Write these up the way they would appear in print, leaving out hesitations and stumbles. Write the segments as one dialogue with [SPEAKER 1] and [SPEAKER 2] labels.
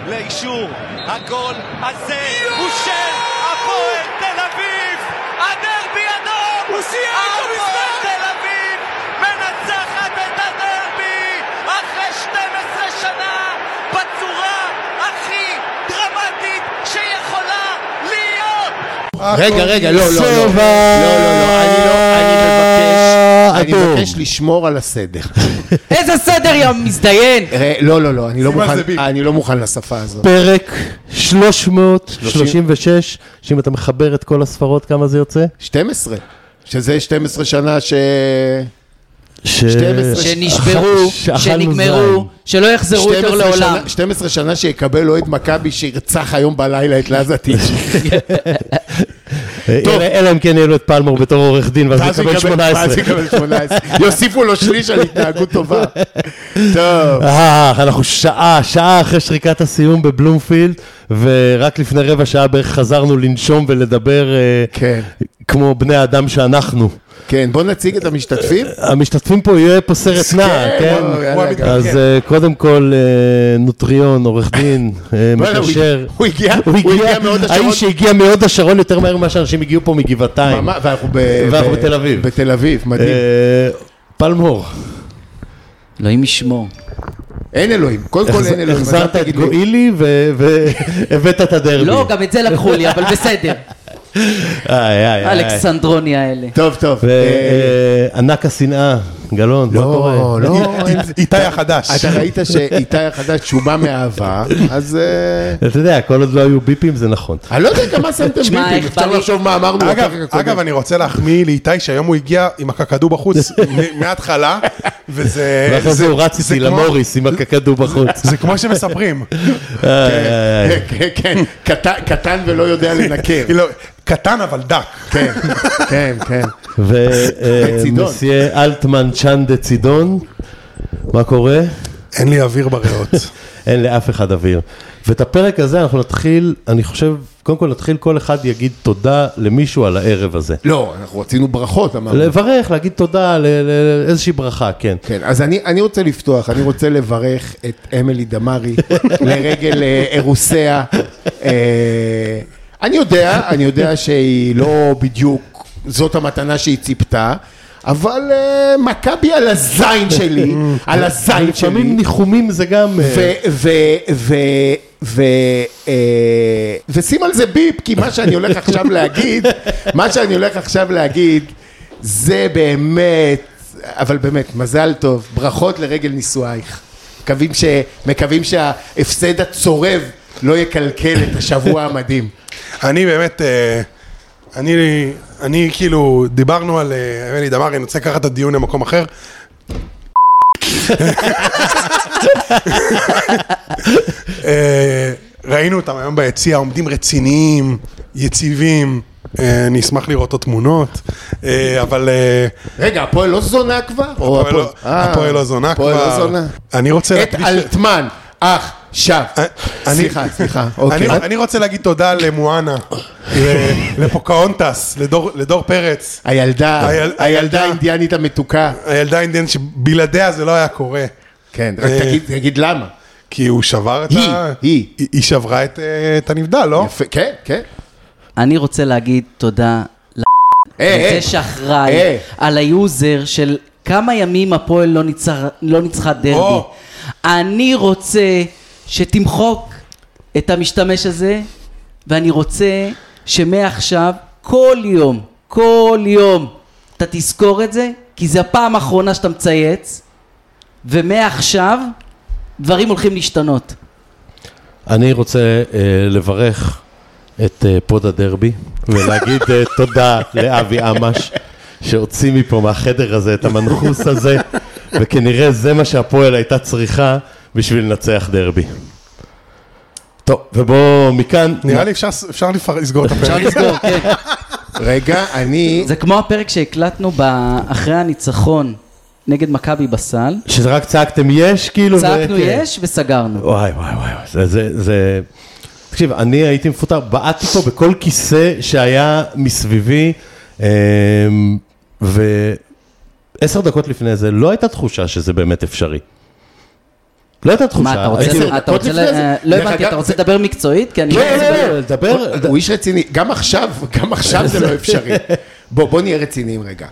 [SPEAKER 1] לאישור. הגול הזה הוא של הפועל תל אביב. הדרבי אדום. הפועל תל אביב מנצחת את הדרבי אחרי 12 שנה בצורה הכי דרמטית שיכולה להיות.
[SPEAKER 2] רגע, לא, אני מבקש לשמור על הסדר.
[SPEAKER 3] איזה סדר יא מזדיין?
[SPEAKER 2] לא, אני לא מוכן לשפה הזאת.
[SPEAKER 4] פרק 336, שאם אתה מחבר את כל הספרות, כמה זה יוצא?
[SPEAKER 2] 12, שזה 12 שנה
[SPEAKER 3] שנשברו, שנגמרו, שלא יחזרו יותר לעולם.
[SPEAKER 2] 12 שנה שיקבל אוהד מכבי שירצח היום בלילה את לזטיץ'.
[SPEAKER 4] אלא אם כן יהיה לו את פלמור בתור עורך דין, ואז יקבל 18.
[SPEAKER 2] יוסיפו לו שליש על התנהגות טובה. טוב.
[SPEAKER 4] אנחנו שעה אחרי שריקת הסיום בבלומפילד, ורק לפני רבע שעה בערך חזרנו לנשום ולדבר כמו בני האדם שאנחנו.
[SPEAKER 2] כן, בוא נציג את המשתתפים.
[SPEAKER 4] המשתתפים פה יהיה פה סרט נע, כן? אז קודם כל נוטריון, עורך דין, מקשר.
[SPEAKER 2] הוא הגיע מאוד השרון.
[SPEAKER 4] האיש שהגיע מאוד השרון יותר מהר מה שאנשים הגיעו פה מגבעתיים.
[SPEAKER 2] ואנחנו
[SPEAKER 4] בתל אביב.
[SPEAKER 2] בתל אביב, מדהים.
[SPEAKER 4] פלמור.
[SPEAKER 3] אלוהים ישמור.
[SPEAKER 2] אין אלוהים, קודם כל אין אלוהים.
[SPEAKER 4] החזרת את גואילי והבאת את הדרבי.
[SPEAKER 3] לא, גם את זה לקחו לי, אבל בסדר. אלכסנדרוני האלה.
[SPEAKER 2] טוב.
[SPEAKER 4] ענק השנאה, גלון, מה קורה?
[SPEAKER 2] לא.
[SPEAKER 5] איתי החדש.
[SPEAKER 2] אתה ראית שאיתי החדש שהוא בא מאהבה, אז...
[SPEAKER 4] אתה יודע, כל עוד לא היו ביפים, זה נכון.
[SPEAKER 2] אני לא יודע כמה שמתם ביפים, אפשר לחשוב מה אמרנו.
[SPEAKER 5] אגב, אני רוצה להחמיא לאיתי שהיום הוא הגיע עם הקקדו בחוץ מההתחלה, וזה...
[SPEAKER 4] ואחרי זה הוא רץ איתי למוריס עם הקקדו בחוץ.
[SPEAKER 5] זה כמו שמספרים.
[SPEAKER 2] כן, קטן ולא יודע לנקר.
[SPEAKER 5] קטן אבל דק.
[SPEAKER 2] כן.
[SPEAKER 4] ומסיה אלטמן צ'אנדה צידון, מה קורה?
[SPEAKER 5] אין לי אוויר בריאות.
[SPEAKER 4] אין לאף אחד אוויר. ואת הפרק הזה אנחנו נתחיל, אני חושב, קודם כל נתחיל כל אחד יגיד תודה למישהו על הערב הזה.
[SPEAKER 2] לא, אנחנו רצינו ברכות, אמרנו.
[SPEAKER 4] לברך, להגיד תודה לאיזושהי ברכה, כן.
[SPEAKER 2] כן, אז אני רוצה לפתוח, אני רוצה לברך את אמילי דמרי לרגל אירוסיה. אני יודע שהיא לא בדיוק, זאת המתנה שהיא ציפתה, אבל מכבי על הזין שלי, על הזין שלי.
[SPEAKER 4] לפעמים ניחומים זה גם...
[SPEAKER 2] ושים על זה ביפ, כי מה שאני הולך עכשיו להגיד, זה באמת, אבל באמת, מזל טוב, ברכות לרגל נישואייך. מקווים שההפסד הצורב לא יקלקל את השבוע המדהים.
[SPEAKER 5] אני באמת, אני כאילו, דיברנו על אמילי דמרי, אני רוצה לקחת את הדיון למקום אחר. ראינו אותם היום ביציע, עומדים רציניים, יציבים, אני אשמח לראות את תמונות, אבל...
[SPEAKER 2] רגע, הפועל לא זונה כבר?
[SPEAKER 5] הפועל לא זונה כבר. אני רוצה...
[SPEAKER 2] את אלטמן, עכשיו. סליחה.
[SPEAKER 5] אני רוצה להגיד תודה למואנה, לפוקאונטס, לדור פרץ.
[SPEAKER 2] הילדה האינדיאנית המתוקה.
[SPEAKER 5] הילדה האינדיאנית שבלעדיה זה לא היה קורה.
[SPEAKER 2] כן, רק תגיד למה.
[SPEAKER 5] כי הוא שבר את היא שברה את הנבדל, לא?
[SPEAKER 2] יפה, כן.
[SPEAKER 3] אני רוצה להגיד תודה לזה שאחראי על היוזר של כמה ימים הפועל לא ניצחה דרבי. אני רוצה שתמחוק את המשתמש הזה, ואני רוצה שמעכשיו כל יום אתה תזכור את זה, כי זה הפעם האחרונה שאתה מצייץ, ומעכשיו דברים הולכים להשתנות.
[SPEAKER 4] אני רוצה לברך את פוד הדרבי, ולהגיד תודה לאבי אמש, שהוציא מפה מהחדר הזה את המנחוס הזה, וכנראה זה מה שהפועל הייתה צריכה בשביל לנצח דרבי. טוב, ובוא מכאן...
[SPEAKER 5] נראה לי אפשר לסגור את הפרק.
[SPEAKER 3] אפשר לסגור, כן.
[SPEAKER 2] רגע, זה
[SPEAKER 3] כמו הפרק שהקלטנו אחרי הניצחון נגד מכבי בסל.
[SPEAKER 4] שזה רק צעקתם יש, כאילו...
[SPEAKER 3] צעקנו יש וסגרנו.
[SPEAKER 4] וואי. זה... תקשיב, אני הייתי מפוטר, בעטתי פה בכל כיסא שהיה מסביבי, ו10 דקות לפני זה לא הייתה תחושה שזה באמת אפשרי. לא הייתה תחושה.
[SPEAKER 3] מה, אתה רוצה, לא הבנתי, אתה רוצה לדבר מקצועית? כי אני
[SPEAKER 4] לא, לדבר...
[SPEAKER 2] הוא איש רציני, גם עכשיו זה לא אפשרי. בוא נהיה רציניים רגע.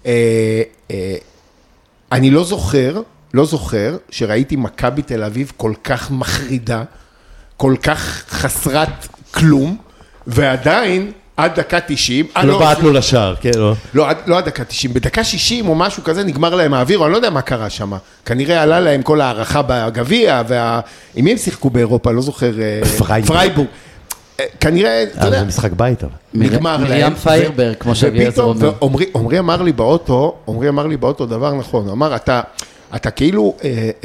[SPEAKER 2] אני לא זוכר שראיתי מכבי תל אביב כל כך מחרידה, כל כך חסרת כלום, ועדיין עד דקה 90...
[SPEAKER 4] לא בעטנו לשער, כן, לא.
[SPEAKER 2] לא עד דקה 90, בדקה 60 או משהו כזה נגמר להם האוויר, אני לא יודע מה קרה שם. כנראה עלה להם כל הערכה בגביע, עם מי הם שיחקו באירופה, לא זוכר... פרייבורג. כנראה, אתה יודע...
[SPEAKER 4] זה משחק בית, אבל.
[SPEAKER 2] נגמר להם.
[SPEAKER 3] מרים פיירברג, כמו שאביעזר אומר.
[SPEAKER 2] עומרי אמר לי באוטו דבר נכון, הוא אמר, אתה כאילו,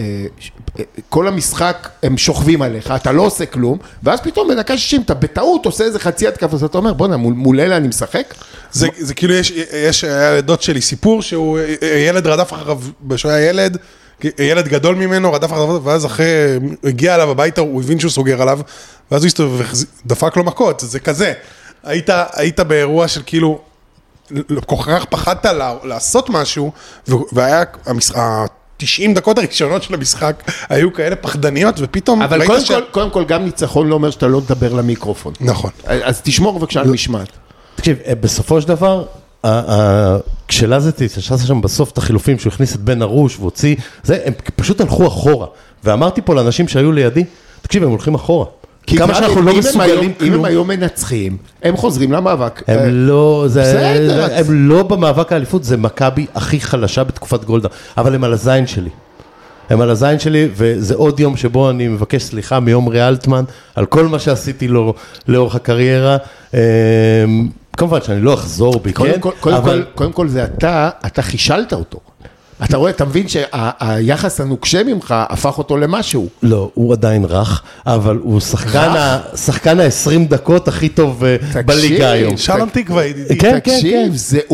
[SPEAKER 2] כל המשחק הם שוכבים עליך, אתה לא עושה כלום, ואז פתאום בדקה 60 אתה בטעות עושה איזה חצי התקף, אז אתה אומר, בוא נה, מול אלה אני משחק?
[SPEAKER 5] זה כאילו, יש דוד שלי סיפור, שהוא ילד רדף אחריו, שהוא היה ילד גדול ממנו, רדף אחריו, ואז אחרי, הגיע עליו הביתה, הוא הבין שהוא סוגר עליו, ואז הוא הסתובב ודפק לו מכות, זה כזה. היית באירוע של כאילו, כל כך פחדת לעשות משהו, והיה 90 דקות הראשונות של המשחק היו כאלה פחדניות, ופתאום...
[SPEAKER 2] אבל קודם כל גם ניצחון לא אומר שאתה לא תדבר למיקרופון.
[SPEAKER 5] נכון.
[SPEAKER 2] אז תשמור בבקשה על משמעת.
[SPEAKER 4] תקשיב, בסופו של דבר, כשלזטיס שעשה שם בסוף את החילופים, שהוא הכניס את בן ארוש והוציא, הם פשוט הלכו אחורה. ואמרתי פה לאנשים שהיו לידי, תקשיב, הם הולכים אחורה. כמה שאנחנו לא מסוגלים כלום.
[SPEAKER 2] אם הם היום מנצחים, הם חוזרים למאבק.
[SPEAKER 4] הם לא במאבק האליפות, זה מכבי הכי חלשה בתקופת גולדה, אבל הם על הזין שלי. הם על הזין שלי, וזה עוד יום שבו אני מבקש סליחה מיומרי אלטמן, על כל מה שעשיתי לו לאורך הקריירה. כמובן שאני לא אחזור בי, כן?
[SPEAKER 2] קודם כל זה אתה חישלת אותו. אתה רואה, אתה מבין שהיחס הנוקשה ממך הפך אותו למשהו.
[SPEAKER 4] לא, הוא עדיין רך, אבל הוא שחקן ה-20 דקות הכי טוב בליגה היום.
[SPEAKER 5] שלום תקווה, ידידי.
[SPEAKER 2] תקשיב,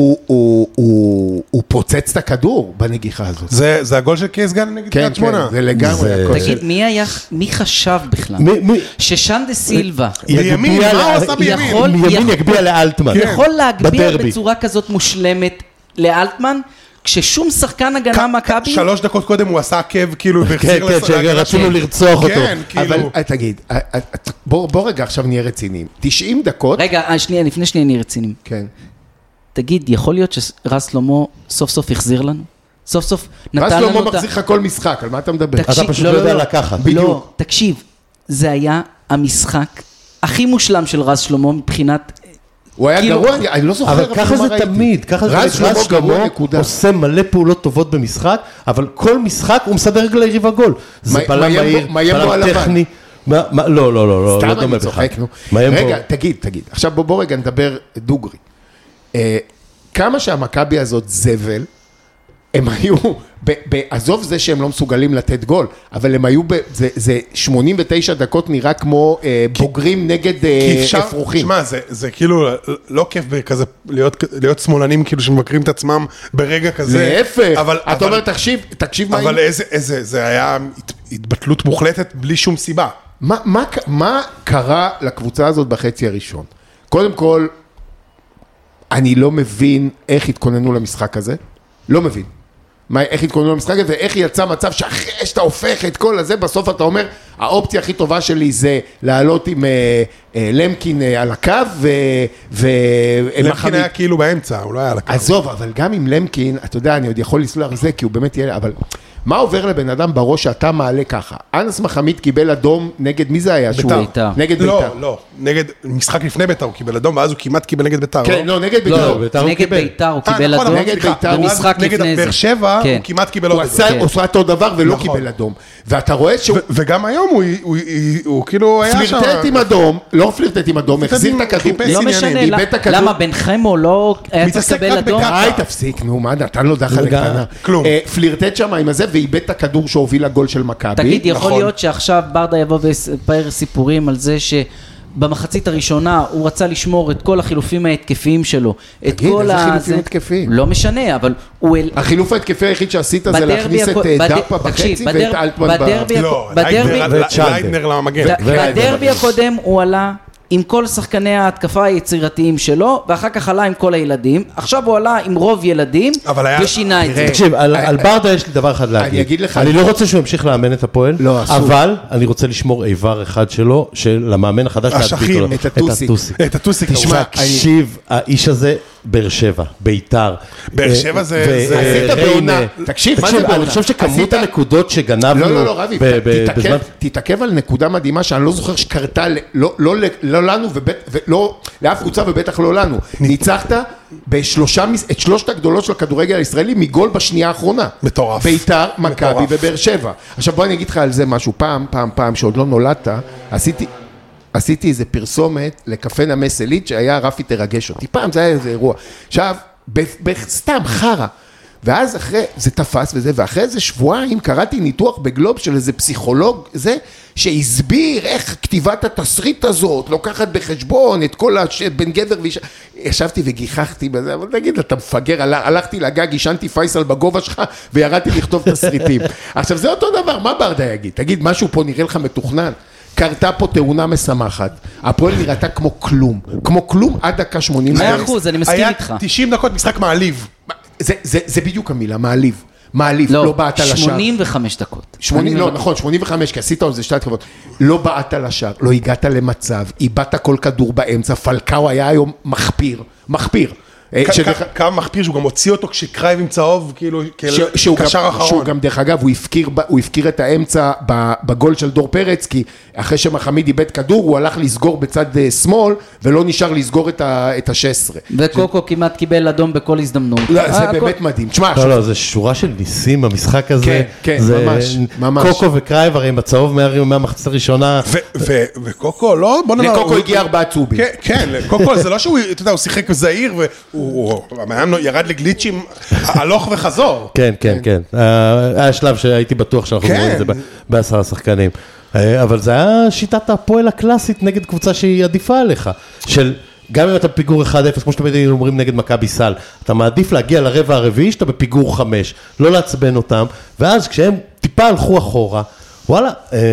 [SPEAKER 2] הוא פוצץ את הכדור בנגיחה הזאת.
[SPEAKER 5] זה הגול של קייסגן נגד קריית שמונה.
[SPEAKER 2] זה לגמרי.
[SPEAKER 3] תגיד, מי חשב בכלל? ששן דה סילבה.
[SPEAKER 5] בימין, מה הוא עשה בימין?
[SPEAKER 4] מימין יגביע לאלטמן.
[SPEAKER 3] יכול להגביע בצורה כזאת מושלמת לאלטמן, כששום שחקן הגנה מכבי...
[SPEAKER 5] 3 דקות קודם הוא עשה עקב, כאילו,
[SPEAKER 4] כן, שרצינו לרצוח אותו.
[SPEAKER 2] אבל תגיד, בוא רגע עכשיו נהיה רציניים. 90 דקות...
[SPEAKER 3] רגע, לפני שניה נהיה רציניים.
[SPEAKER 2] כן.
[SPEAKER 3] תגיד, יכול להיות שרס שלמה סוף סוף החזיר לנו? סוף סוף נתן לנו...
[SPEAKER 2] רס שלמה מחזיר לך כל משחק, על מה אתה מדבר?
[SPEAKER 4] אתה פשוט לא יודע לקחת.
[SPEAKER 3] לא, תקשיב, זה היה המשחק הכי מושלם של רס שלמה מבחינת...
[SPEAKER 2] הוא היה גרוע, אני לא זוכר.
[SPEAKER 4] אבל ככה זה תמיד, ככה זה רז שלמה עושה מלא פעולות טובות במשחק, אבל כל משחק הוא מסדר ליריב הגול. זה בלם מהיר, בלם טכני. לא,
[SPEAKER 2] סתם אני צוחק, נו. רגע, תגיד, עכשיו בוא רגע נדבר דוגרי. כמה שהמכבי הזאת זבל, הם היו, עזוב זה שהם לא מסוגלים לתת גול, אבל הם היו, זה 89 דקות נראה כמו בוגרים נגד אפרוחים.
[SPEAKER 5] שמע, זה כאילו לא כיף כזה להיות שמאלנים כאילו שמבקרים את עצמם ברגע כזה.
[SPEAKER 2] להפך, אתה אומר תקשיב מה...
[SPEAKER 5] אבל זה היה התבטלות מוחלטת בלי שום סיבה.
[SPEAKER 2] מה קרה לקבוצה הזאת בחצי הראשון? קודם כל, אני לא מבין איך התכוננו למשחק הזה, לא מבין. איך התכוננו למשחק הזה, ואיך יצא מצב שאחרי שאתה הופך את כל הזה, בסוף אתה אומר, האופציה הכי טובה שלי זה לעלות עם למקין על הקו,
[SPEAKER 5] למקין היה כאילו באמצע, הוא לא היה על הקו.
[SPEAKER 2] עזוב, אבל גם עם למקין, אתה יודע, אני עוד יכול לסלוח זה, כי הוא באמת יהיה, אבל מה עובר לבן אדם בראש שאתה מעלה ככה? אנס מחמיד קיבל אדום נגד מי זה היה?
[SPEAKER 3] ביתר.
[SPEAKER 2] נגד ביתר.
[SPEAKER 5] לא, נגד משחק לפני ביתר הוא קיבל אדום, ואז הוא כמעט קיבל נגד ביתר.
[SPEAKER 2] כן, לא, נגד ביתר.
[SPEAKER 3] נגד ביתר הוא קיבל אדום. במשחק לפני זה.
[SPEAKER 5] נגד באר שבע הוא כמעט קיבל אדום.
[SPEAKER 2] הוא עשה אותו דבר ולא קיבל אדום. ואתה רואה שהוא...
[SPEAKER 5] וגם היום הוא כאילו היה שם...
[SPEAKER 2] פלירטט עם אדום, לא פלירטט עם אדום, החזיר את הכדור.
[SPEAKER 3] לא משנה, למה בן חמו לא היה צריך לקבל אדום?
[SPEAKER 2] תפסיק, נו, מה, נתן לו דחל לקטנה. פלירטט שם עם הזה ואיבד את הכדור שהוביל לגול של מכבי.
[SPEAKER 3] תגיד, יכול להיות שעכשיו ברדה יבוא ויספר סיפורים על זה שבמחצית הראשונה הוא רצה לשמור את כל החילופים ההתקפיים שלו.
[SPEAKER 2] תגיד, איזה חילופים התקפיים?
[SPEAKER 3] לא משנה, אבל הוא...
[SPEAKER 2] החילוף ההתקפי היחיד שעשית זה להכניס את דאפה בחצי ואת אלטמן
[SPEAKER 5] לא, ליידנר למגן.
[SPEAKER 3] בדרבי הקודם הוא עלה עם כל שחקני ההתקפה היצירתיים שלו, ואחר כך עלה עם כל הילדים, עכשיו הוא עלה עם רוב ילדים, ושינה את זה.
[SPEAKER 4] תקשיב, על ברדה יש לי דבר אחד להגיד.
[SPEAKER 2] אני אגיד לך.
[SPEAKER 4] אני לא רוצה שהוא ימשיך לאמן את הפועל, אבל אני רוצה לשמור איבר אחד שלו, של המאמן החדש להדביק לו.
[SPEAKER 2] את הטוסיק.
[SPEAKER 4] תשמע, תקשיב, האיש הזה, באר שבע, ביתר.
[SPEAKER 5] באר שבע זה...
[SPEAKER 2] עשית בעונה. תקשיב, מה זה בעונה?
[SPEAKER 4] אני חושב שכמות הנקודות שגנבנו...
[SPEAKER 2] לא, רבי, תתעכב על נקודה מדהימה שאני לא זוכר שקרתה, לא לנו ולא לאף קבוצה ובטח לא לנו. ניצחת את שלושת הגדולות של הכדורגל הישראלי מגול בשנייה האחרונה.
[SPEAKER 5] מטורף.
[SPEAKER 2] ביתר, מכבי ובאר שבע. עכשיו בוא אני אגיד לך על זה משהו. פעם שעוד לא נולדת, עשיתי איזה פרסומת לקפה נמס אלית שהיה רפי תרגש אותי. פעם זה היה איזה אירוע. עכשיו, סתם חרה. ואז אחרי, זה תפס וזה, ואחרי איזה שבועיים קראתי ניתוח בגלוב של איזה פסיכולוג, זה, שהסביר איך כתיבת התסריט הזאת, לוקחת בחשבון את כל בין גבר ואישה. ישבתי וגיחכתי בזה, אבל תגיד, אתה מפגר, הלכתי לגג, ישנתי פייסל בגובה שלך, וירדתי לכתוב תסריטים. עכשיו, זה אותו דבר, מה ברדה יגיד? תגיד, משהו פה נראה לך מתוכנן? קרתה פה תאונה משמחת, הפועל נראתה כמו כלום עד דקה 80.
[SPEAKER 3] 100%, אני מסכים איתך.
[SPEAKER 5] היה 90 דקות משחק מעליב.
[SPEAKER 2] זה בדיוק המילה, מעליב, לא בעט על השער.
[SPEAKER 3] 85 דקות.
[SPEAKER 2] לא, נכון, 85, כי עשית על זה שתי התקפות. לא בעט על השער, לא הגעת למצב, איבדת כל כדור באמצע, פלקאו היה היום מחפיר.
[SPEAKER 5] כמה מחפיר שהוא גם הוציא אותו כשקרייב עם צהוב, כאילו, קשר אחרון.
[SPEAKER 2] שהוא גם, דרך אגב, הוא הפקיר את האמצע בגול של דור פרץ, כי אחרי שמחמיד איבד כדור, הוא הלך לסגור בצד שמאל, ולא נשאר לסגור את ה-16.
[SPEAKER 3] וקוקו כמעט קיבל אדום בכל הזדמנות.
[SPEAKER 2] זה באמת מדהים.
[SPEAKER 4] לא, זה שורה של ניסים במשחק הזה.
[SPEAKER 2] כן, ממש.
[SPEAKER 4] קוקו וקרייב, הרי עם הצהוב מהמחצית הראשונה.
[SPEAKER 5] וקוקו, לא, בוא נאמר.
[SPEAKER 2] לקוקו הגיע 4 צהובים.
[SPEAKER 5] כן, קוקו זה לא שהוא, אתה יודע, הוא שיחק זהיר, המאמן ירד לגליצ'ים הלוך וחזור.
[SPEAKER 4] כן. היה שלב שהייתי בטוח שאנחנו רואים את זה ב10 השחקנים. אבל זה היה שיטת הפועל הקלאסית נגד קבוצה שהיא עדיפה עליך. של גם אם אתה בפיגור 1-0, כמו שאתם אומרים נגד מכבי סל, אתה מעדיף להגיע לרבע הרביעי שאתה בפיגור 5, לא לעצבן אותם, ואז כשהם טיפה הלכו אחורה, וואלה,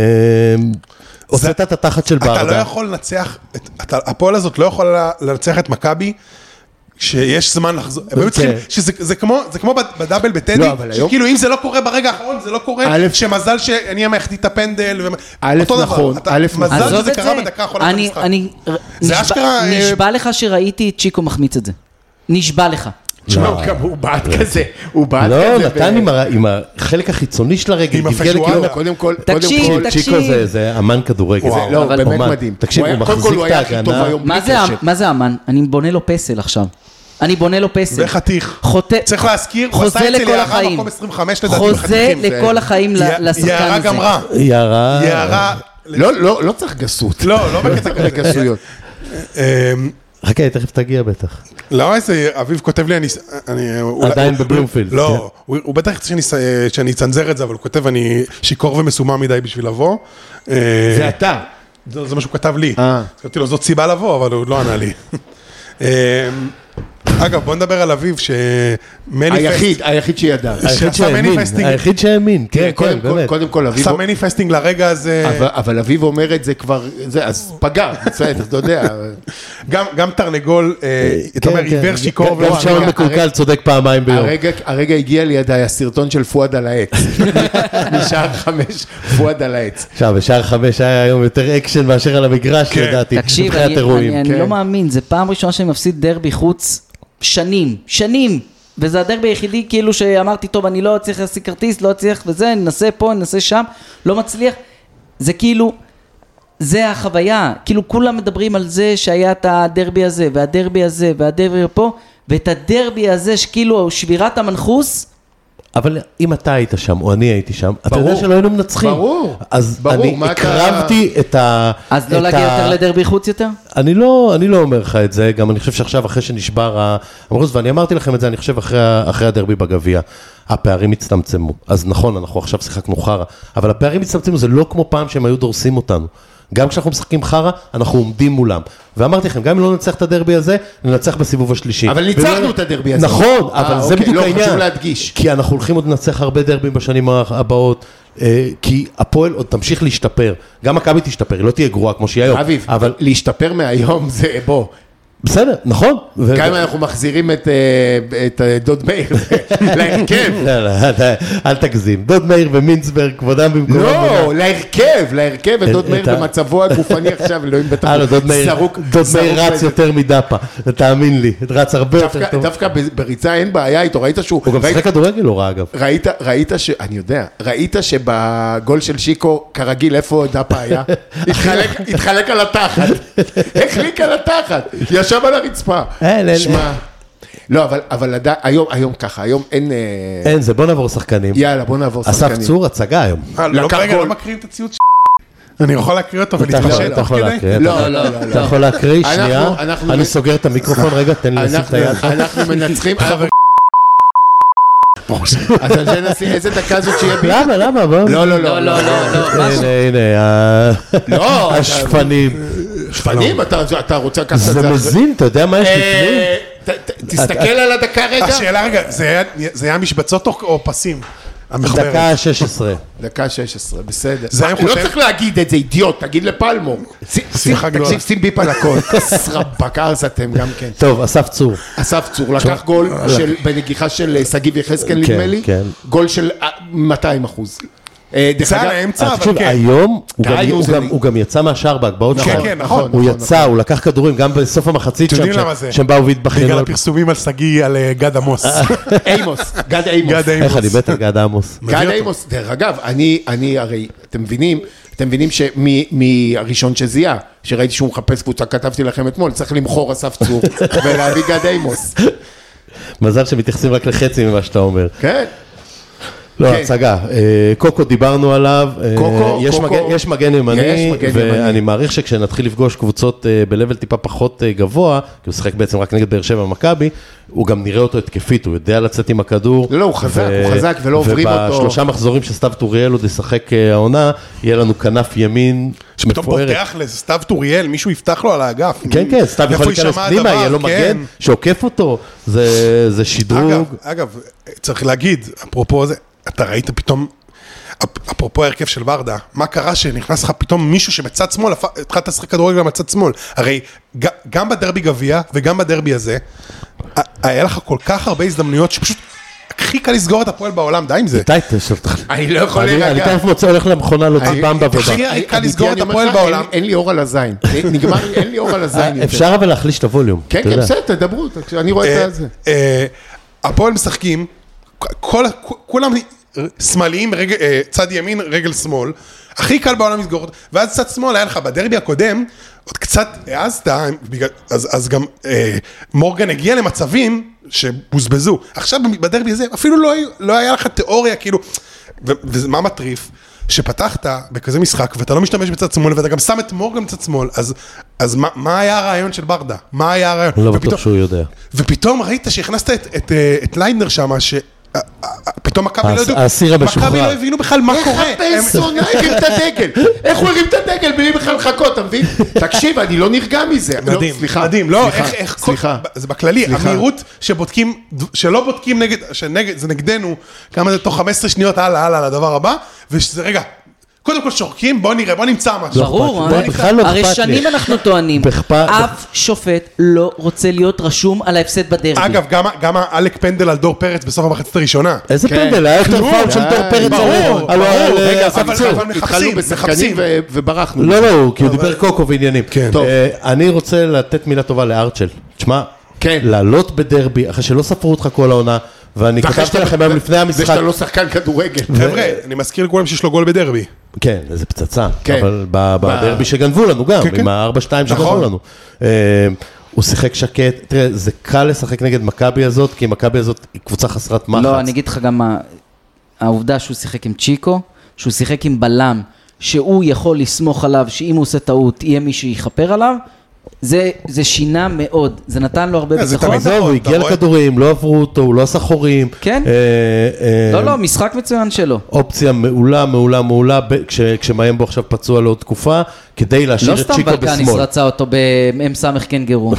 [SPEAKER 4] הוצאת את התחת של ברדה.
[SPEAKER 5] אתה לא יכול לנצח, הפועל הזאת לא יכולה לנצח את מכבי, שיש זמן לחזור, שזה כמו בדאבל בטדי, שכאילו אם זה לא קורה ברגע האחרון, זה לא קורה, שמזל שאני המחטיא את הפנדל, אותו דבר, מזל שזה קרה בדקה האחרונה במשחק.
[SPEAKER 3] נשבע לך שראיתי את צ'יקו מחמיץ את זה, נשבע לך.
[SPEAKER 2] הוא בעט כזה,
[SPEAKER 4] לא, נתן עם החלק החיצוני של הרגל,
[SPEAKER 5] עם הפשואלה,
[SPEAKER 2] קודם כל,
[SPEAKER 4] צ'יקו זה אמן כדורגל,
[SPEAKER 2] לא, באמת מדהים.
[SPEAKER 4] תקשיב, הוא מחזיק את ההגנה.
[SPEAKER 3] מה זה אמן? אני בונה לו פסל עכשיו. אני בונה לו פסל.
[SPEAKER 5] וחתיך. צריך להזכיר, הוא עשה את זה ליערה מקום 25 לדעתי.
[SPEAKER 3] חוזה לכל החיים לשחקן הזה.
[SPEAKER 5] יערה גם רע.
[SPEAKER 4] יערה.
[SPEAKER 2] לא צריך גסות.
[SPEAKER 5] לא בקטע גסויות.
[SPEAKER 4] חכה, תכף תגיע בטח.
[SPEAKER 5] לא, איזה, אביב כותב לי,
[SPEAKER 4] עדיין בבלומפילד.
[SPEAKER 5] לא, הוא בטח שאני אצנזר את זה, אבל הוא כותב, אני שיקור ומסומם מדי בשביל לבוא.
[SPEAKER 2] זה אתה.
[SPEAKER 5] זה מה שהוא כתב לי. כתבתי לו, זאת סיבה לבוא, אבל הוא לא ענה לי. אגב, בוא נדבר על אביב,
[SPEAKER 2] היחיד שידע.
[SPEAKER 4] היחיד שהאמין, כן, באמת.
[SPEAKER 2] קודם כל, אביב...
[SPEAKER 5] עשה מניפסטינג לרגע הזה...
[SPEAKER 2] אבל אביב אומר את זה כבר, אז פגע, בסדר, אתה יודע.
[SPEAKER 5] גם תרנגול, אתה אומר, עיוור שיקור...
[SPEAKER 4] גם שעון מקולקל צודק פעמיים ביום.
[SPEAKER 2] הרגע הגיע לידי הסרטון של פואד על העץ. משער 5, פואד על העץ.
[SPEAKER 4] עכשיו, בשער 5 היה היום יותר אקשן מאשר על המגרש, לדעתי.
[SPEAKER 3] תקשיב, אני לא מאמין, זה פעם ראשונה שאני מפסיד דרבי חוץ שנים, וזה הדרבי היחידי כאילו שאמרתי, טוב, אני לא צריך להשיג כרטיס, לא צריך וזה, ננסה פה, ננסה שם, לא מצליח, זה כאילו, זה החוויה, כאילו כולם מדברים על זה שהיה את הדרבי הזה, והדרבי הזה, והדרבי פה, ואת הדרבי הזה שכאילו שבירת המנחוס,
[SPEAKER 4] אבל אם אתה היית שם, או אני הייתי שם, אתה יודע שלא היינו מנצחים.
[SPEAKER 2] ברור.
[SPEAKER 4] אז אני הקרבתי את ה...
[SPEAKER 3] אז לא להגיע יותר לדרבי חוץ יותר?
[SPEAKER 4] אני לא אומר לך את זה, גם אני חושב שעכשיו אחרי שנשבר המרוץ, ואני אמרתי לכם את זה, אני חושב אחרי הדרבי בגביע, הפערים הצטמצמו. אז נכון, אנחנו עכשיו שיחקנו חרה, אבל הפערים הצטמצמו, זה לא כמו פעם שהם היו דורסים אותנו. גם כשאנחנו משחקים חרה, אנחנו עומדים מולם. ואמרתי לכם, גם אם לא נצח את הדרבי הזה, ננצח בסיבוב השלישי.
[SPEAKER 2] אבל ניצחנו את הדרבי הזה.
[SPEAKER 4] נכון, אבל זה בדיוק העניין.
[SPEAKER 2] חשוב להדגיש.
[SPEAKER 4] כי אנחנו הולכים עוד לנצח הרבה דרבים בשנים הבאות. כי הפועל עוד תמשיך להשתפר, גם מכבי תשתפר, היא לא תהיה גרועה כמו שהיא היום.
[SPEAKER 2] אביב,
[SPEAKER 4] אבל
[SPEAKER 2] להשתפר מהיום זה בוא.
[SPEAKER 4] בסדר, נכון.
[SPEAKER 2] גם אם אנחנו מחזירים את דוד מאיר להרכב.
[SPEAKER 4] אל תגזים, דוד מאיר ומינסברג, כבודם במקומם.
[SPEAKER 2] לא, להרכב, ודוד מאיר במצבו הגופני עכשיו, אלוהים בטח
[SPEAKER 4] זרוק. דוד מאיר רץ יותר מדאפה, תאמין לי, רץ הרבה יותר טוב.
[SPEAKER 2] דווקא בריצה אין בעיה איתו, ראית שהוא...
[SPEAKER 4] הוא גם משחק כדורגל לא רע אגב.
[SPEAKER 2] אני יודע, ראית שבגול של שיקו, כרגיל, איפה דאפה היה? התחלק על התחת. החליק על התחת. ישב על הרצפה. שמע, לא, אבל היום ככה, היום אין...
[SPEAKER 4] אין, זה בוא נעבור שחקנים.
[SPEAKER 2] יאללה, בוא נעבור שחקנים.
[SPEAKER 4] אסף צור, הצגה היום.
[SPEAKER 5] רגע, לא מקריאים את הציוץ אני יכול להקריא אותו ולהתפשט תוך כדי?
[SPEAKER 2] לא.
[SPEAKER 4] אתה יכול להקריא, שנייה. אני סוגר את המיקרופון, רגע, תן לי לשים את היד.
[SPEAKER 2] אנחנו מנצחים... אז אני נשים איזה דקה זאת שיהיה בי?
[SPEAKER 4] למה?
[SPEAKER 2] לא.
[SPEAKER 4] הנה, השפנים.
[SPEAKER 2] שפנים? אתה רוצה לקחת את זה?
[SPEAKER 4] זה מזין, אתה יודע מה יש לפני?
[SPEAKER 2] תסתכל על הדקה רגע.
[SPEAKER 5] השאלה רגע, זה היה משבצות או פסים?
[SPEAKER 4] דקה 16.
[SPEAKER 2] דקה 16, בסדר.
[SPEAKER 5] לא
[SPEAKER 2] צריך להגיד את זה, אידיוט, תגיד לפלמו. תקשיב, שים ביפ על הכל. סרבק, ארס אתם גם כן.
[SPEAKER 4] טוב, אסף צור,
[SPEAKER 2] לקח גול בנגיחה של סגיב יחזקאל, נדמה לי. גול של 200%.
[SPEAKER 5] זה על האמצע,
[SPEAKER 4] אבל כן. היום הוא גם יצא מהשאר בהגבהות שלו.
[SPEAKER 5] כן, נכון.
[SPEAKER 4] הוא יצא, הוא לקח כדורים גם בסוף המחצית שהם באו והתבחנו.
[SPEAKER 5] בגלל הפרסומים על סגי, על גד עמוס.
[SPEAKER 2] גד עמוס.
[SPEAKER 4] איך אני בטח גד עמוס.
[SPEAKER 2] גד עמוס, דרך אגב, אני הרי, אתם מבינים שמהראשון שזיהה, שראיתי שהוא מחפש קבוצה, כתבתי לכם אתמול, צריך למחור אסף צור ולהביא גד עמוס.
[SPEAKER 4] מזל שמתייחסים רק לחצי ממה שאתה אומר.
[SPEAKER 2] כן.
[SPEAKER 4] לא, הצגה. קוקו דיברנו עליו, יש מגן ימני, ואני מעריך שכשנתחיל לפגוש קבוצות בלבל טיפה פחות גבוה, כי הוא שחק בעצם רק נגד באר שבע מכבי, הוא גם נראה אותו התקפית, הוא יודע לצאת עם הכדור.
[SPEAKER 2] לא, הוא חזק ולא עוברים אותו.
[SPEAKER 4] ובשלושה מחזורים שסתיו טוריאל עוד ישחק העונה, יהיה לנו כנף ימין
[SPEAKER 5] שפתאום פותח לסתיו טוריאל, מישהו יפתח לו על האגף.
[SPEAKER 4] כן, סתיו יכול להיכנס פנימה, יהיה לו מגן שעוקף אותו, זה שדרוג.
[SPEAKER 5] אגב, צריך להגיד, אפרופו זה, אתה ראית פתאום, אפרופו הרכב של ברדה, מה קרה שנכנס לך פתאום מישהו שבצד שמאל, התחלת לשחק כדורגל בצד שמאל, הרי גם בדרבי גביע וגם בדרבי הזה, היה לך כל כך הרבה הזדמנויות שפשוט הכי קל לסגור את הפועל בעולם, די עם זה.
[SPEAKER 2] אני לא יכול להירגע.
[SPEAKER 4] אני תכף מוצא, הולך למכונה להוציא במבה ובא.
[SPEAKER 5] הכי קל לסגור את הפועל בעולם.
[SPEAKER 2] אין לי אור על הזין, נגמר, אין לי אור על הזין.
[SPEAKER 4] אפשר אבל להחליש את הווליום.
[SPEAKER 2] כן, בסדר, תדברו, אני רואה את זה.
[SPEAKER 5] הפועל משחקים, כולם שמאליים, צד ימין, רגל שמאל, הכי קל בעולם לסגור, ואז צד שמאל היה לך בדרבי הקודם, עוד קצת העזת, אז גם מורגן הגיע למצבים שבוזבזו. עכשיו בדרבי הזה אפילו לא היה לך תיאוריה, כאילו, ומה מטריף? שפתחת בכזה משחק, ואתה לא משתמש בצד שמאל, ואתה גם שם את מורגן בצד שמאל, אז מה היה הרעיון של ברדה? מה היה הרעיון?
[SPEAKER 4] לא בטוח שהוא יודע.
[SPEAKER 5] ופתאום ראית שהכנסת את ליינדר שם, פתאום מכבי לא הבינו בכלל מה קורה.
[SPEAKER 2] פרסונה הרים את הדגל. איך הוא הרים את הדגל בלי בכלל לחכות, אתה מבין? תקשיב, אני לא נרגע מזה.
[SPEAKER 5] מדהים, לא, סליחה. זה בכללי, המהירות שלא בודקים זה נגדנו, כמה זה תוך 15 שניות הלאה לדבר הבא, ושזה רגע, קודם כל שורקים, בוא נראה, בוא נמצא משהו.
[SPEAKER 3] ברור, הרי שנים אנחנו טוענים, אף שופט לא רוצה להיות רשום על ההפסד בדרבי.
[SPEAKER 5] אגב, גם האלק פנדל על דור פרץ בסוף המחצית הראשונה.
[SPEAKER 4] איזה פנדל? היה יותר פאול של דור פרץ.
[SPEAKER 5] ברור,
[SPEAKER 2] אבל התחלנו בשחקנים וברחנו.
[SPEAKER 4] לא, כי הוא דיבר קוקו ועניינים. אני רוצה לתת מילה טובה לארצ'ל. תשמע, לעלות בדרבי, אחרי שלא ספרו אותך כל העונה, ואני כתבתי לכם היום לפני המשחק.
[SPEAKER 2] ושאתה לא שחקן כדורגל.
[SPEAKER 5] חבר'ה, אני מזכיר לכולם שיש לו גול בדרבי.
[SPEAKER 4] כן, איזה פצצה. אבל בדרבי שגנבו לנו גם, עם ה-4-2 שגנבו לנו. הוא שיחק שקט. תראה, זה קל לשחק נגד מכבי הזאת, כי מכבי הזאת היא קבוצה חסרת מחץ.
[SPEAKER 3] לא, אני אגיד לך גם העובדה שהוא שיחק עם צ'יקו, שהוא שיחק עם בלם, שהוא יכול לסמוך עליו, שאם הוא עושה טעות, יהיה מי שיחפר עליו, זה שינה מאוד, זה נתן לו הרבה ביטחון.
[SPEAKER 4] הוא הגיע לכדורים, לא עברו אותו, הוא לא עשה חורים.
[SPEAKER 3] כן? לא, משחק מצוין שלו.
[SPEAKER 4] אופציה מעולה, כשמאיים בו עכשיו פצוע לעוד תקופה, כדי להשאיר את צ'יקו בשמאל.
[SPEAKER 3] לא סתם בלקניס רצה אותו ב-M קנגרו.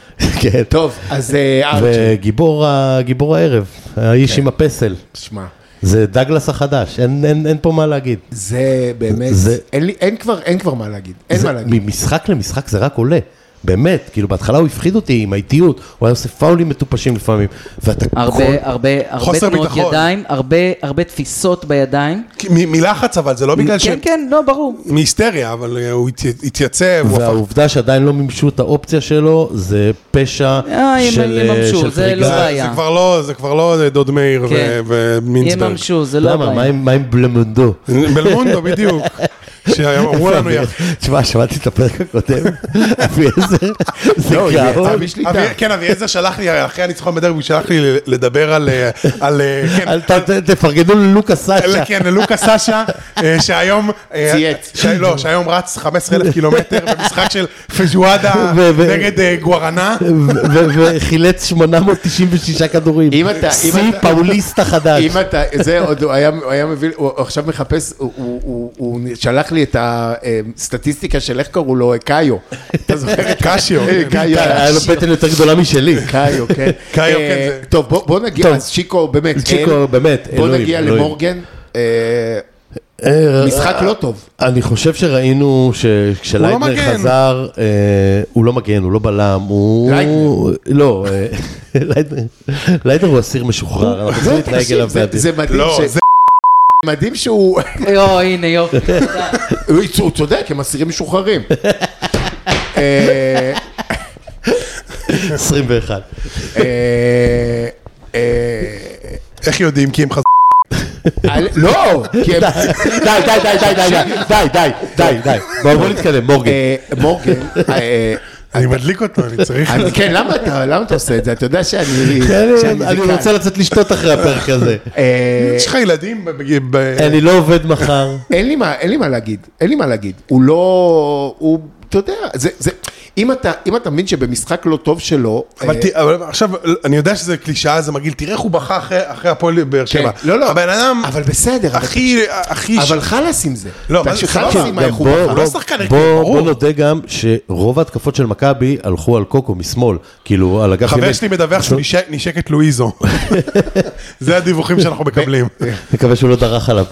[SPEAKER 2] כן, טוב, אז
[SPEAKER 4] וגיבור הערב, האיש עם הפסל.
[SPEAKER 2] תשמע.
[SPEAKER 4] זה דגלס החדש, אין פה מה להגיד.
[SPEAKER 2] זה באמת, אין כבר מה להגיד, אין מה להגיד.
[SPEAKER 4] ממשחק למשחק זה רק עולה. באמת, כאילו בהתחלה הוא הפחיד אותי עם האיטיות, הוא היה עושה פאולים מטופשים לפעמים,
[SPEAKER 3] הרבה תנועות ידיים, הרבה תפיסות בידיים.
[SPEAKER 5] מלחץ, אבל זה לא בגלל ש...
[SPEAKER 3] כן, לא, ברור.
[SPEAKER 5] מהיסטריה, אבל הוא התייצב.
[SPEAKER 4] והעובדה שעדיין לא מימשו את האופציה שלו, זה פשע של
[SPEAKER 3] פריגה.
[SPEAKER 5] זה כבר לא דוד מאיר ומינסברג.
[SPEAKER 3] יממשו, זה לא בעיה.
[SPEAKER 4] מה עם בלמונדו?
[SPEAKER 5] בלמונדו, בדיוק. שאמרו לנו
[SPEAKER 4] תשמע, שמעתי את הפרק הקודם, אביעזר, זה גאון.
[SPEAKER 5] כן, אביעזר שלח לי, אחרי הניצחון בדרבי, הוא שלח לי לדבר על...
[SPEAKER 4] תפרגנו ללוקה סאשה.
[SPEAKER 5] כן, ללוקה סאשה, שהיום... לא, שהיום רץ 15,000 קילומטר במשחק של פז'ואדה נגד גוארנה.
[SPEAKER 4] וחילץ 896 כדורים. סי פאוליסטה חדש.
[SPEAKER 2] אם אתה, זה עוד, הוא היה מביא, הוא עכשיו מחפש, הוא שלח לי את הסטטיסטיקה של איך קראו לו, קאיו. אתה זוכר?
[SPEAKER 5] קאשיו.
[SPEAKER 4] היה לו בטן יותר גדולה משלי.
[SPEAKER 2] קאיו, כן.
[SPEAKER 5] קאיו, כן.
[SPEAKER 2] טוב, בוא נגיע, אז שיקו באמת.
[SPEAKER 4] שיקו באמת,
[SPEAKER 2] בוא נגיע למורגן. משחק לא טוב.
[SPEAKER 4] אני חושב שראינו שכשליידנר חזר, הוא לא מגן, הוא לא בלם, הוא... לא, ליידנר הוא אסיר משוחרר, אנחנו צריכים להתנהג אליו בעתיד.
[SPEAKER 2] זה מדהים מדהים שהוא...
[SPEAKER 3] הנה יופי.
[SPEAKER 2] הוא צודק, הם אסירים משוחררים.
[SPEAKER 4] 21.
[SPEAKER 5] איך יודעים? כי הם חזרו.
[SPEAKER 2] לא!
[SPEAKER 4] די. בואו נתקדם, מורגן.
[SPEAKER 2] מורגן.
[SPEAKER 5] אני מדליק אותו, אני צריך...
[SPEAKER 2] כן, למה אתה עושה את זה? אתה יודע שאני...
[SPEAKER 4] אני רוצה לצאת לשתות אחרי הפרק הזה.
[SPEAKER 5] יש לך ילדים?
[SPEAKER 4] אני לא עובד מחר.
[SPEAKER 2] אין לי מה להגיד. הוא לא... אתה יודע, אם אתה מבין שבמשחק לא טוב שלו...
[SPEAKER 5] אבל עכשיו, אני יודע שזה קלישאה, זה מגעיל, תראה איך הוא בכה אחרי הפועל באר שבע.
[SPEAKER 2] לא,
[SPEAKER 5] הבן אדם...
[SPEAKER 2] אבל בסדר.
[SPEAKER 5] הכי...
[SPEAKER 2] אבל חלס עם זה.
[SPEAKER 5] לא,
[SPEAKER 2] חלס עם איך הוא בכה.
[SPEAKER 5] לא שחקן הרכב,
[SPEAKER 4] ברור. בוא נודה גם שרוב ההתקפות של מכבי הלכו על קוקו משמאל, כאילו על אגף ימין.
[SPEAKER 5] חבר שלי מדווח שהוא נשק את לואיזו. זה הדיווחים שאנחנו מקבלים.
[SPEAKER 4] מקווה שהוא לא דרך עליו.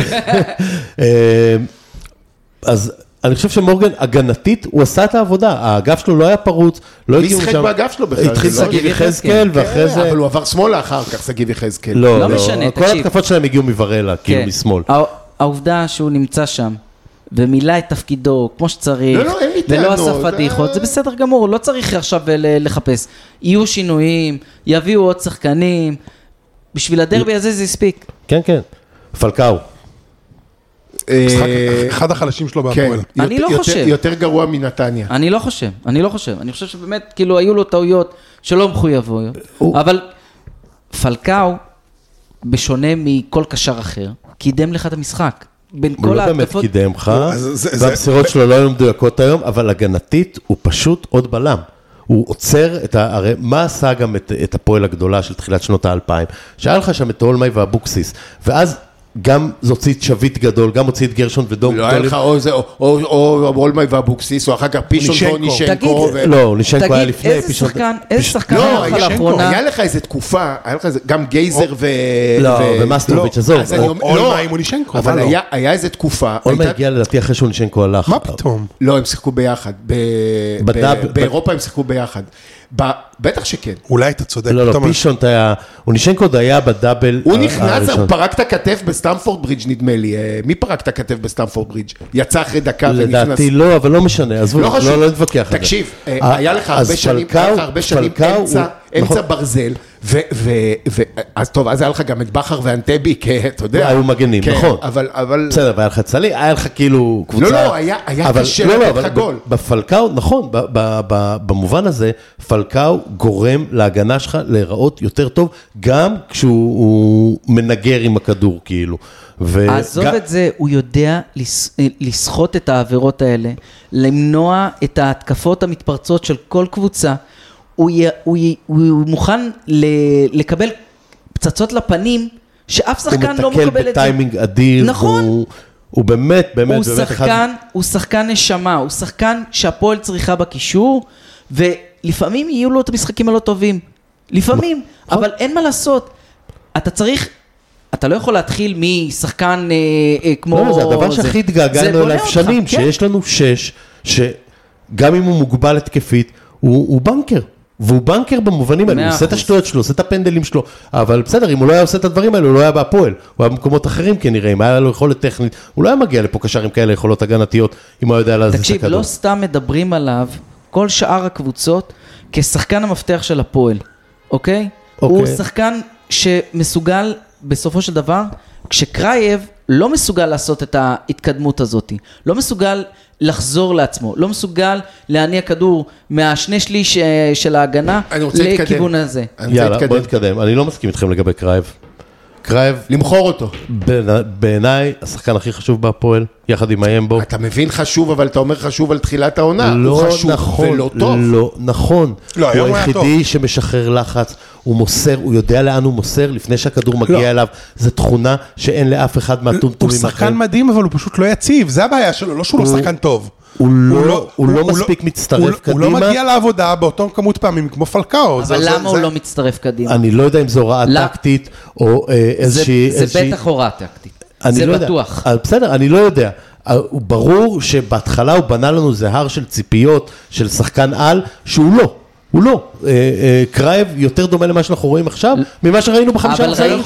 [SPEAKER 4] אז... אני חושב שמורגן, הגנתית, הוא עשה את העבודה, האגף שלו לא היה פרוץ, לא הגיעו
[SPEAKER 2] משחק באגף שלו בכלל.
[SPEAKER 4] התחיל סגיב יחזקאל, ואחרי זה...
[SPEAKER 2] אבל הוא עבר שמאלה אחר כך, סגיב יחזקאל.
[SPEAKER 4] לא משנה, כל ההתקפות שלהם הגיעו מברלה, כאילו משמאל.
[SPEAKER 3] העובדה שהוא נמצא שם, ומילא את תפקידו כמו שצריך, ולא עשה פדיחות, זה בסדר גמור, לא צריך עכשיו לחפש. יהיו שינויים, יביאו עוד שחקנים, בשביל הדרבי הזה זה הספיק.
[SPEAKER 4] כן, פלקאו.
[SPEAKER 5] אחד החלשים שלו בהפועל.
[SPEAKER 3] אני לא חושב.
[SPEAKER 2] יותר גרוע מנתניה.
[SPEAKER 3] אני לא חושב. אני חושב שבאמת, כאילו, היו לו טעויות שלא מחויבות. אבל פלקאו, בשונה מכל קשר אחר, קידם לך את המשחק.
[SPEAKER 4] הוא לא באמת קידם לך, והמסירות שלו לא היו מדויקות היום, אבל הגנתית הוא פשוט עוד בלם. הוא עוצר את הרי מה עשה גם את הפועל הגדולה של תחילת שנות ה-2000, שהיה לך שם את אולמי ואבוקסיס, ואז גם זה הוציא את שביט גדול, גם הוציא את גרשון ודום גדולים.
[SPEAKER 2] לא היה לך או אולמי ואבוקסיס, או אחר כך פישון ונישנקו.
[SPEAKER 4] לא, נישנקו היה לפני.
[SPEAKER 3] איזה שחקן היה לך לאחרונה?
[SPEAKER 2] היה לך איזה תקופה, גם גייזר
[SPEAKER 4] ומסטרוביץ', עזוב.
[SPEAKER 5] אולמי עם נישנקו.
[SPEAKER 2] אבל היה איזה תקופה.
[SPEAKER 4] אולמי הגיע לדעתי אחרי שהוא נישנקו הלך.
[SPEAKER 5] מה פתאום?
[SPEAKER 2] לא, הם שיחקו ביחד. באירופה הם שיחקו ביחד. בטח שכן.
[SPEAKER 5] אולי אתה צודק.
[SPEAKER 4] לא, פישונט היה, נישנקו היה בדאבל.
[SPEAKER 2] הוא נכנס, הוא פרק את הכתף בסטמפורד ברידג' נדמה לי. מי פרק את הכתף בסטמפורד ברידג'? יצא אחרי דקה ונכנס. לדעתי
[SPEAKER 4] לא, אבל לא משנה. לא נתווכח.
[SPEAKER 2] תקשיב, היה לך הרבה שנים אמצע ברזל, אז טוב, אז היה לך גם את בחר ואנטבי, אתה יודע.
[SPEAKER 4] היו מגנים, נכון.
[SPEAKER 2] אבל...
[SPEAKER 4] בסדר, והיה לך צלי, היה לך כאילו קבוצה...
[SPEAKER 2] לא, היה קשה לתת לך גול.
[SPEAKER 4] בפלקאו, נכון, במובן הזה, פלקאו גורם להגנה שלך להיראות יותר טוב, גם כשהוא מנגר עם הכדור, כאילו.
[SPEAKER 3] עזוב את זה, הוא יודע לסחוט את העבירות האלה, למנוע את ההתקפות המתפרצות של כל קבוצה, הוא מוכן לקבל פצצות לפנים, שאף שחקן לא מקבל את זה.
[SPEAKER 4] הוא מתקל בטיימינג אדיר.
[SPEAKER 3] נכון.
[SPEAKER 4] הוא באמת.
[SPEAKER 3] הוא שחקן נשמה, הוא שחקן שהפועל צריכה בקישור, ולפעמים יהיו לו את המשחקים הלא טובים. לפעמים, אבל אין מה לעשות. אתה צריך אתה לא יכול להתחיל משחקן כמו...
[SPEAKER 4] לא, זה הדבר שהכי התגעגענו אליו שנים, שיש לנו 6, שגם אם הוא מוגבל התקפית, הוא בנקר. והוא בנקר במובנים האלה, הוא עושה את השטויות שלו, עושה את הפנדלים שלו, אבל בסדר, אם הוא לא היה עושה את הדברים האלה, הוא לא היה בהפועל, הוא היה במקומות אחרים כנראה, אם היה לו יכולת טכנית, הוא לא היה מגיע לפה קשר עם כאלה יכולות הגנתיות, אם הוא יודע להזיז את הכדור.
[SPEAKER 3] תקשיב, לא סתם מדברים עליו, כל שאר הקבוצות, כשחקן המפתח של הפועל, אוקיי? הוא שחקן שמסוגל, בסופו של דבר, כשקרייב לא מסוגל לעשות את ההתקדמות הזאת, לא מסוגל לחזור לעצמו, לא מסוגל להניע כדור מהשני שליש של ההגנה לכיוון הזה.
[SPEAKER 4] יאללה, בוא נתקדם. אני לא מסכים איתכם לגבי קרייב. קרייב,
[SPEAKER 2] למכור אותו.
[SPEAKER 4] בעיניי, השחקן הכי חשוב בהפועל, יחד עם הימבו.
[SPEAKER 2] אתה מבין חשוב, אבל אתה אומר חשוב על תחילת העונה.
[SPEAKER 4] לא
[SPEAKER 2] הוא חשוב
[SPEAKER 4] נכון,
[SPEAKER 2] ולא טוב.
[SPEAKER 4] לא נכון.
[SPEAKER 5] לא,
[SPEAKER 4] הוא היחידי שמשחרר לחץ, הוא מוסר, הוא יודע לאן הוא מוסר, לפני שהכדור מגיע אליו. זו תכונה שאין לאף אחד מהטומטומים
[SPEAKER 5] הוא שחקן מדהים, אבל הוא פשוט לא יציב. זה הבעיה שלו, לא שהוא לא שחקן טוב.
[SPEAKER 4] הוא לא מספיק מצטרף קדימה.
[SPEAKER 5] הוא לא מגיע לעבודה באותו כמות פעמים כמו פלקאו.
[SPEAKER 3] אבל למה הוא לא מצטרף קדימה?
[SPEAKER 4] אני לא יודע אם זו הוראה טקטית, או איזושהי...
[SPEAKER 3] זה בטח הוראה טקטית. זה בטוח.
[SPEAKER 4] בסדר, אני לא יודע. הוא ברור שבהתחלה הוא בנה לנו זהר של ציפיות, של שחקן על, שהוא לא. הוא לא. קרייב יותר דומה למה שאנחנו רואים עכשיו, ממה שראינו בחמישה
[SPEAKER 3] אבל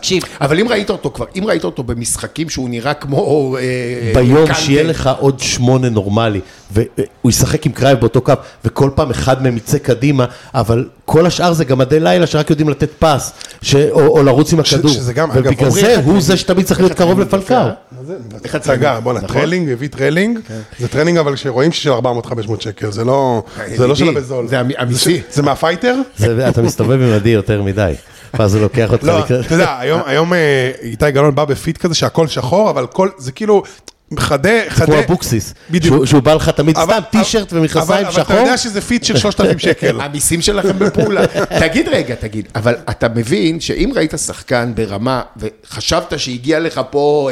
[SPEAKER 2] אבל אם ראית אותו כבר, אם ראית אותו במשחקים שהוא נראה כמו...
[SPEAKER 4] ביום שיהיה לך עוד 8 נורמלי, והוא ישחק עם קרייב באותו קו, וכל פעם אחד מהם יצא קדימה, אבל כל השאר זה גמדי לילה שרק יודעים לתת פס, או לרוץ עם הכדור. ובגלל זה הוא זה שתמיד צריך להיות קרוב לפלקאו.
[SPEAKER 5] איך הצגה, בוא טרלינג, הביא טרלינג, זה טרלינג אבל שרואים של 400-500 שקל, זה לא של הבזול.
[SPEAKER 2] זה אמיתי.
[SPEAKER 5] זה מהפייטר?
[SPEAKER 4] אתה מסתובב עם עדי יותר מדי, ואז הוא לוקח אותך.
[SPEAKER 5] לא, אתה יודע, היום איתי גלאון בא בפיט כזה שהכל שחור, אבל זה כאילו... חדה,
[SPEAKER 4] כמו אבוקסיס, שהוא בא לך תמיד סתם טישרט ומכנסיים שחור.
[SPEAKER 5] אבל אתה יודע שזה פיט של 3,000 שקל.
[SPEAKER 2] המיסים שלכם בפעולה. תגיד, אבל אתה מבין שאם ראית שחקן ברמה, וחשבת שהגיע לך פה...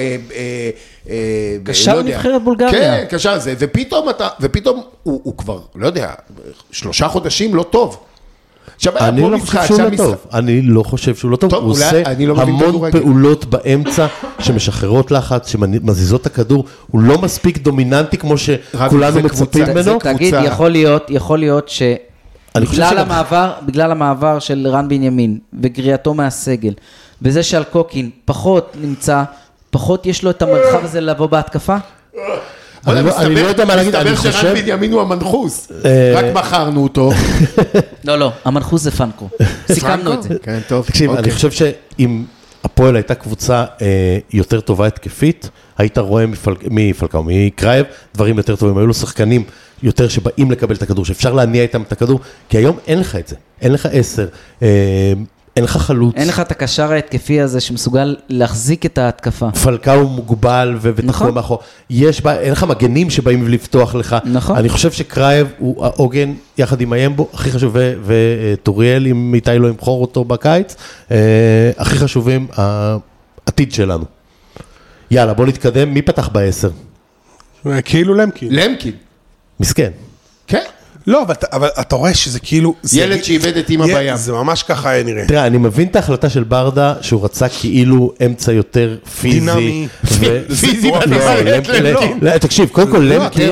[SPEAKER 3] קשר נבחרת בולגריה.
[SPEAKER 2] כן, קשר זה, ופתאום הוא כבר, לא יודע, 3 חודשים לא טוב.
[SPEAKER 4] אני לא חושב שהוא לא טוב, אני לא חושב שהוא לא טוב, הוא עושה המון פעולות באמצע שמשחררות לחץ, שמזיזות את הכדור, הוא לא מספיק דומיננטי כמו שכולנו מצפים ממנו.
[SPEAKER 3] תגיד, יכול להיות שבגלל המעבר של רן בנימין וגריעתו מהסגל, וזה שעל קוקין פחות נמצא, פחות יש לו את המרחב הזה לבוא בהתקפה?
[SPEAKER 4] אני לא יודע מה להגיד, אני חושב...
[SPEAKER 2] מסתבר שרן בנימין הוא המנחוס, רק מכרנו אותו.
[SPEAKER 3] לא, המנחוס זה פנקו, סיכמנו את זה.
[SPEAKER 2] כן, טוב.
[SPEAKER 4] תקשיב, אני חושב שאם הפועל הייתה קבוצה יותר טובה התקפית, היית רואה מפלקאו, מקרייב, דברים יותר טובים, היו לו שחקנים יותר שבאים לקבל את הכדור, שאפשר להניע איתם את הכדור, כי היום אין לך את זה, אין לך 10, אין לך חלוץ.
[SPEAKER 3] אין לך את הקשר ההתקפי הזה שמסוגל להחזיק את ההתקפה.
[SPEAKER 4] פלקאו מוגבל ותקוע מאחור. אין לך מגנים שבאים לפתוח לך.
[SPEAKER 3] נכון.
[SPEAKER 4] אני חושב שקרייב הוא העוגן יחד עם הימבו, הכי חשוב, וטוריאל, אם איתי לא ימחור אותו בקיץ, הכי חשובים, העתיד שלנו. יאללה, בוא נתקדם. מי פתח ב10?
[SPEAKER 5] כאילו למקין.
[SPEAKER 2] למקין.
[SPEAKER 4] מסכן.
[SPEAKER 2] כן.
[SPEAKER 5] לא, אבל אתה רואה שזה כאילו...
[SPEAKER 2] ילד שאיבד את אמא בים.
[SPEAKER 5] זה ממש ככה היה נראה.
[SPEAKER 4] תראה, אני מבין את ההחלטה של ברדה, שהוא רצה כאילו אמצע יותר פיזי.
[SPEAKER 5] דינמי.
[SPEAKER 2] פיזי.
[SPEAKER 4] לא, תקשיב, קודם כל למקין,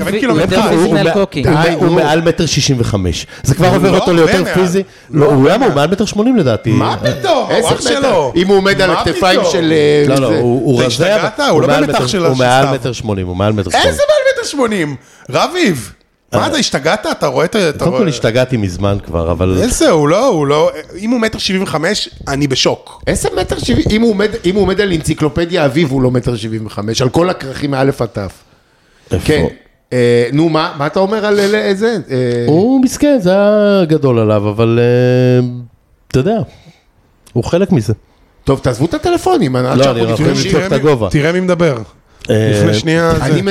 [SPEAKER 4] הוא מעל 1.65 מטר. זה כבר עובר אותו ליותר פיזי. לא, הוא מעל 1.80 מטר לדעתי.
[SPEAKER 5] מה פתאום? הוא אח שלו.
[SPEAKER 2] אם הוא עומד על הכתפיים של...
[SPEAKER 4] לא, הוא רזה,
[SPEAKER 5] הוא לא במתח של...
[SPEAKER 4] הוא מעל 1.80 מטר, הוא מעל 1.80 מטר.
[SPEAKER 5] איזה מעל 1.80 מטר? רביב. מה, אתה השתגעת? אתה רואה את...
[SPEAKER 4] קודם כל השתגעתי מזמן כבר, אבל...
[SPEAKER 5] איזה, הוא לא... אם הוא 1.75 מטר, אני בשוק.
[SPEAKER 2] איזה 1.70 מטר? אם הוא עומד על אנציקלופדיה אביב, הוא לא 1.75 מטר, על כל הכרכים מאלף עד תף. כן. נו, מה אתה אומר על איזה?
[SPEAKER 4] הוא מסכן, זה היה גדול עליו, אבל... אתה יודע, הוא חלק מזה.
[SPEAKER 2] טוב, תעזבו את הטלפונים.
[SPEAKER 4] לא, אני רוצה לבדוק את הגובה.
[SPEAKER 5] תראה מי מדבר. לפני שנייה...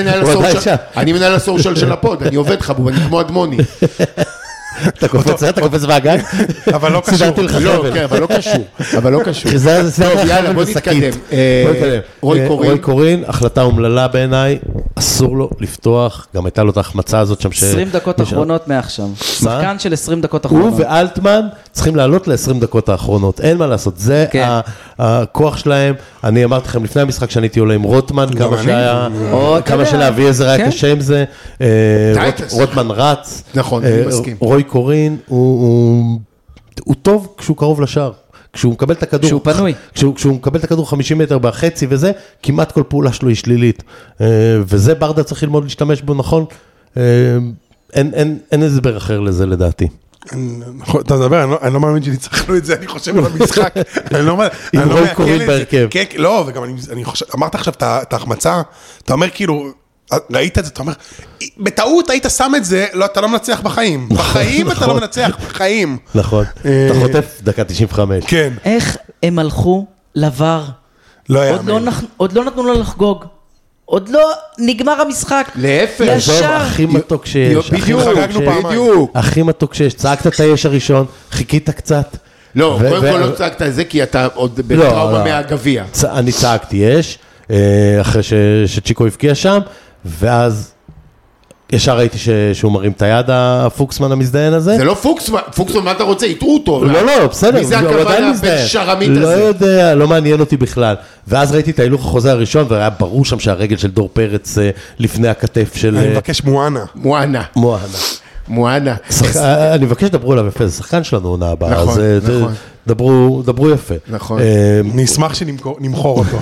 [SPEAKER 2] אני מנהל הסושיאל של הפוד, אני עובד חבוב, אני כמו אדמוני.
[SPEAKER 4] אתה קופץ והגג?
[SPEAKER 5] אבל לא קשור.
[SPEAKER 4] סידרתי לך חבל.
[SPEAKER 2] אבל לא קשור.
[SPEAKER 4] זה
[SPEAKER 2] יאללה, בוא נתקדם.
[SPEAKER 4] רוי קורין, החלטה אומללה בעיניי, אסור לו לפתוח, גם הייתה לו את ההחמצה הזאת שם.
[SPEAKER 3] 20 דקות אחרונות מעכשיו. שחקן של 20 דקות אחרונות.
[SPEAKER 4] הוא ואלטמן צריכים לעלות ל-20 דקות האחרונות, אין מה לעשות, זה הכוח שלהם. אני אמרתי לכם לפני המשחק שאני הייתי עולה עם רוטמן, כמה שלאבי עזר היה קשה עם זה, רוטמן רץ,
[SPEAKER 2] נכון, אני מסכים.
[SPEAKER 4] רוי קורין, הוא טוב כשהוא קרוב לשער. כשהוא מקבל את הכדור,
[SPEAKER 3] כשהוא פנוי.
[SPEAKER 4] כשהוא מקבל את הכדור 50 מטר בחצי וזה, כמעט כל פעולה שלו היא שלילית. וזה ברדה צריך ללמוד להשתמש בו, נכון? אין הסבר אחר לזה לדעתי.
[SPEAKER 5] אתה מדבר, אני לא מאמין שניצחנו את זה, אני חושב על המשחק.
[SPEAKER 4] עם רוי קורין בהרכב.
[SPEAKER 5] לא, וגם אני חושב, אמרת עכשיו את ההחמצה, אתה אומר כאילו, ראית את זה, אתה אומר, בטעות היית שם את זה, לא, אתה לא מנצח בחיים. בחיים אתה לא מנצח, בחיים.
[SPEAKER 4] נכון, אתה חוטף דקה 95.
[SPEAKER 5] כן.
[SPEAKER 3] איך הם הלכו לבר?
[SPEAKER 5] לא יאמן.
[SPEAKER 3] עוד לא נתנו לו לחגוג. עוד לא נגמר המשחק.
[SPEAKER 2] להפך.
[SPEAKER 3] ישר.
[SPEAKER 4] הכי מתוק שיש.
[SPEAKER 2] בדיוק.
[SPEAKER 4] הכי מתוק שיש. צעקת את היש הראשון, חיכית קצת.
[SPEAKER 2] לא, קודם כל לא צעקת את זה, כי אתה עוד בטראומה מהגביע.
[SPEAKER 4] אני צעקתי יש, אחרי שצ'יקו הבקיע שם, ואז ישר ראיתי שהוא מרים את היד, הפוקסמן המזדיין הזה.
[SPEAKER 2] זה לא פוקסמן, פוקסמן, מה אתה רוצה? יתרו אותו.
[SPEAKER 4] לא, בסדר.
[SPEAKER 2] מי זה הכוונה בין שרמית הזה?
[SPEAKER 4] לא יודע, לא מעניין אותי בכלל. ואז ראיתי את ההילוך החוזה הראשון, והיה ברור שם שהרגל של דור פרץ לפני הכתף של...
[SPEAKER 5] אני מבקש מואנה.
[SPEAKER 2] מואנה.
[SPEAKER 4] אני מבקש שדברו עליו יפה, זה שחקן שלנו עונה הבאה.
[SPEAKER 2] נכון, נכון.
[SPEAKER 4] דברו יפה.
[SPEAKER 2] נכון.
[SPEAKER 5] אני אשמח שנמכור אותו.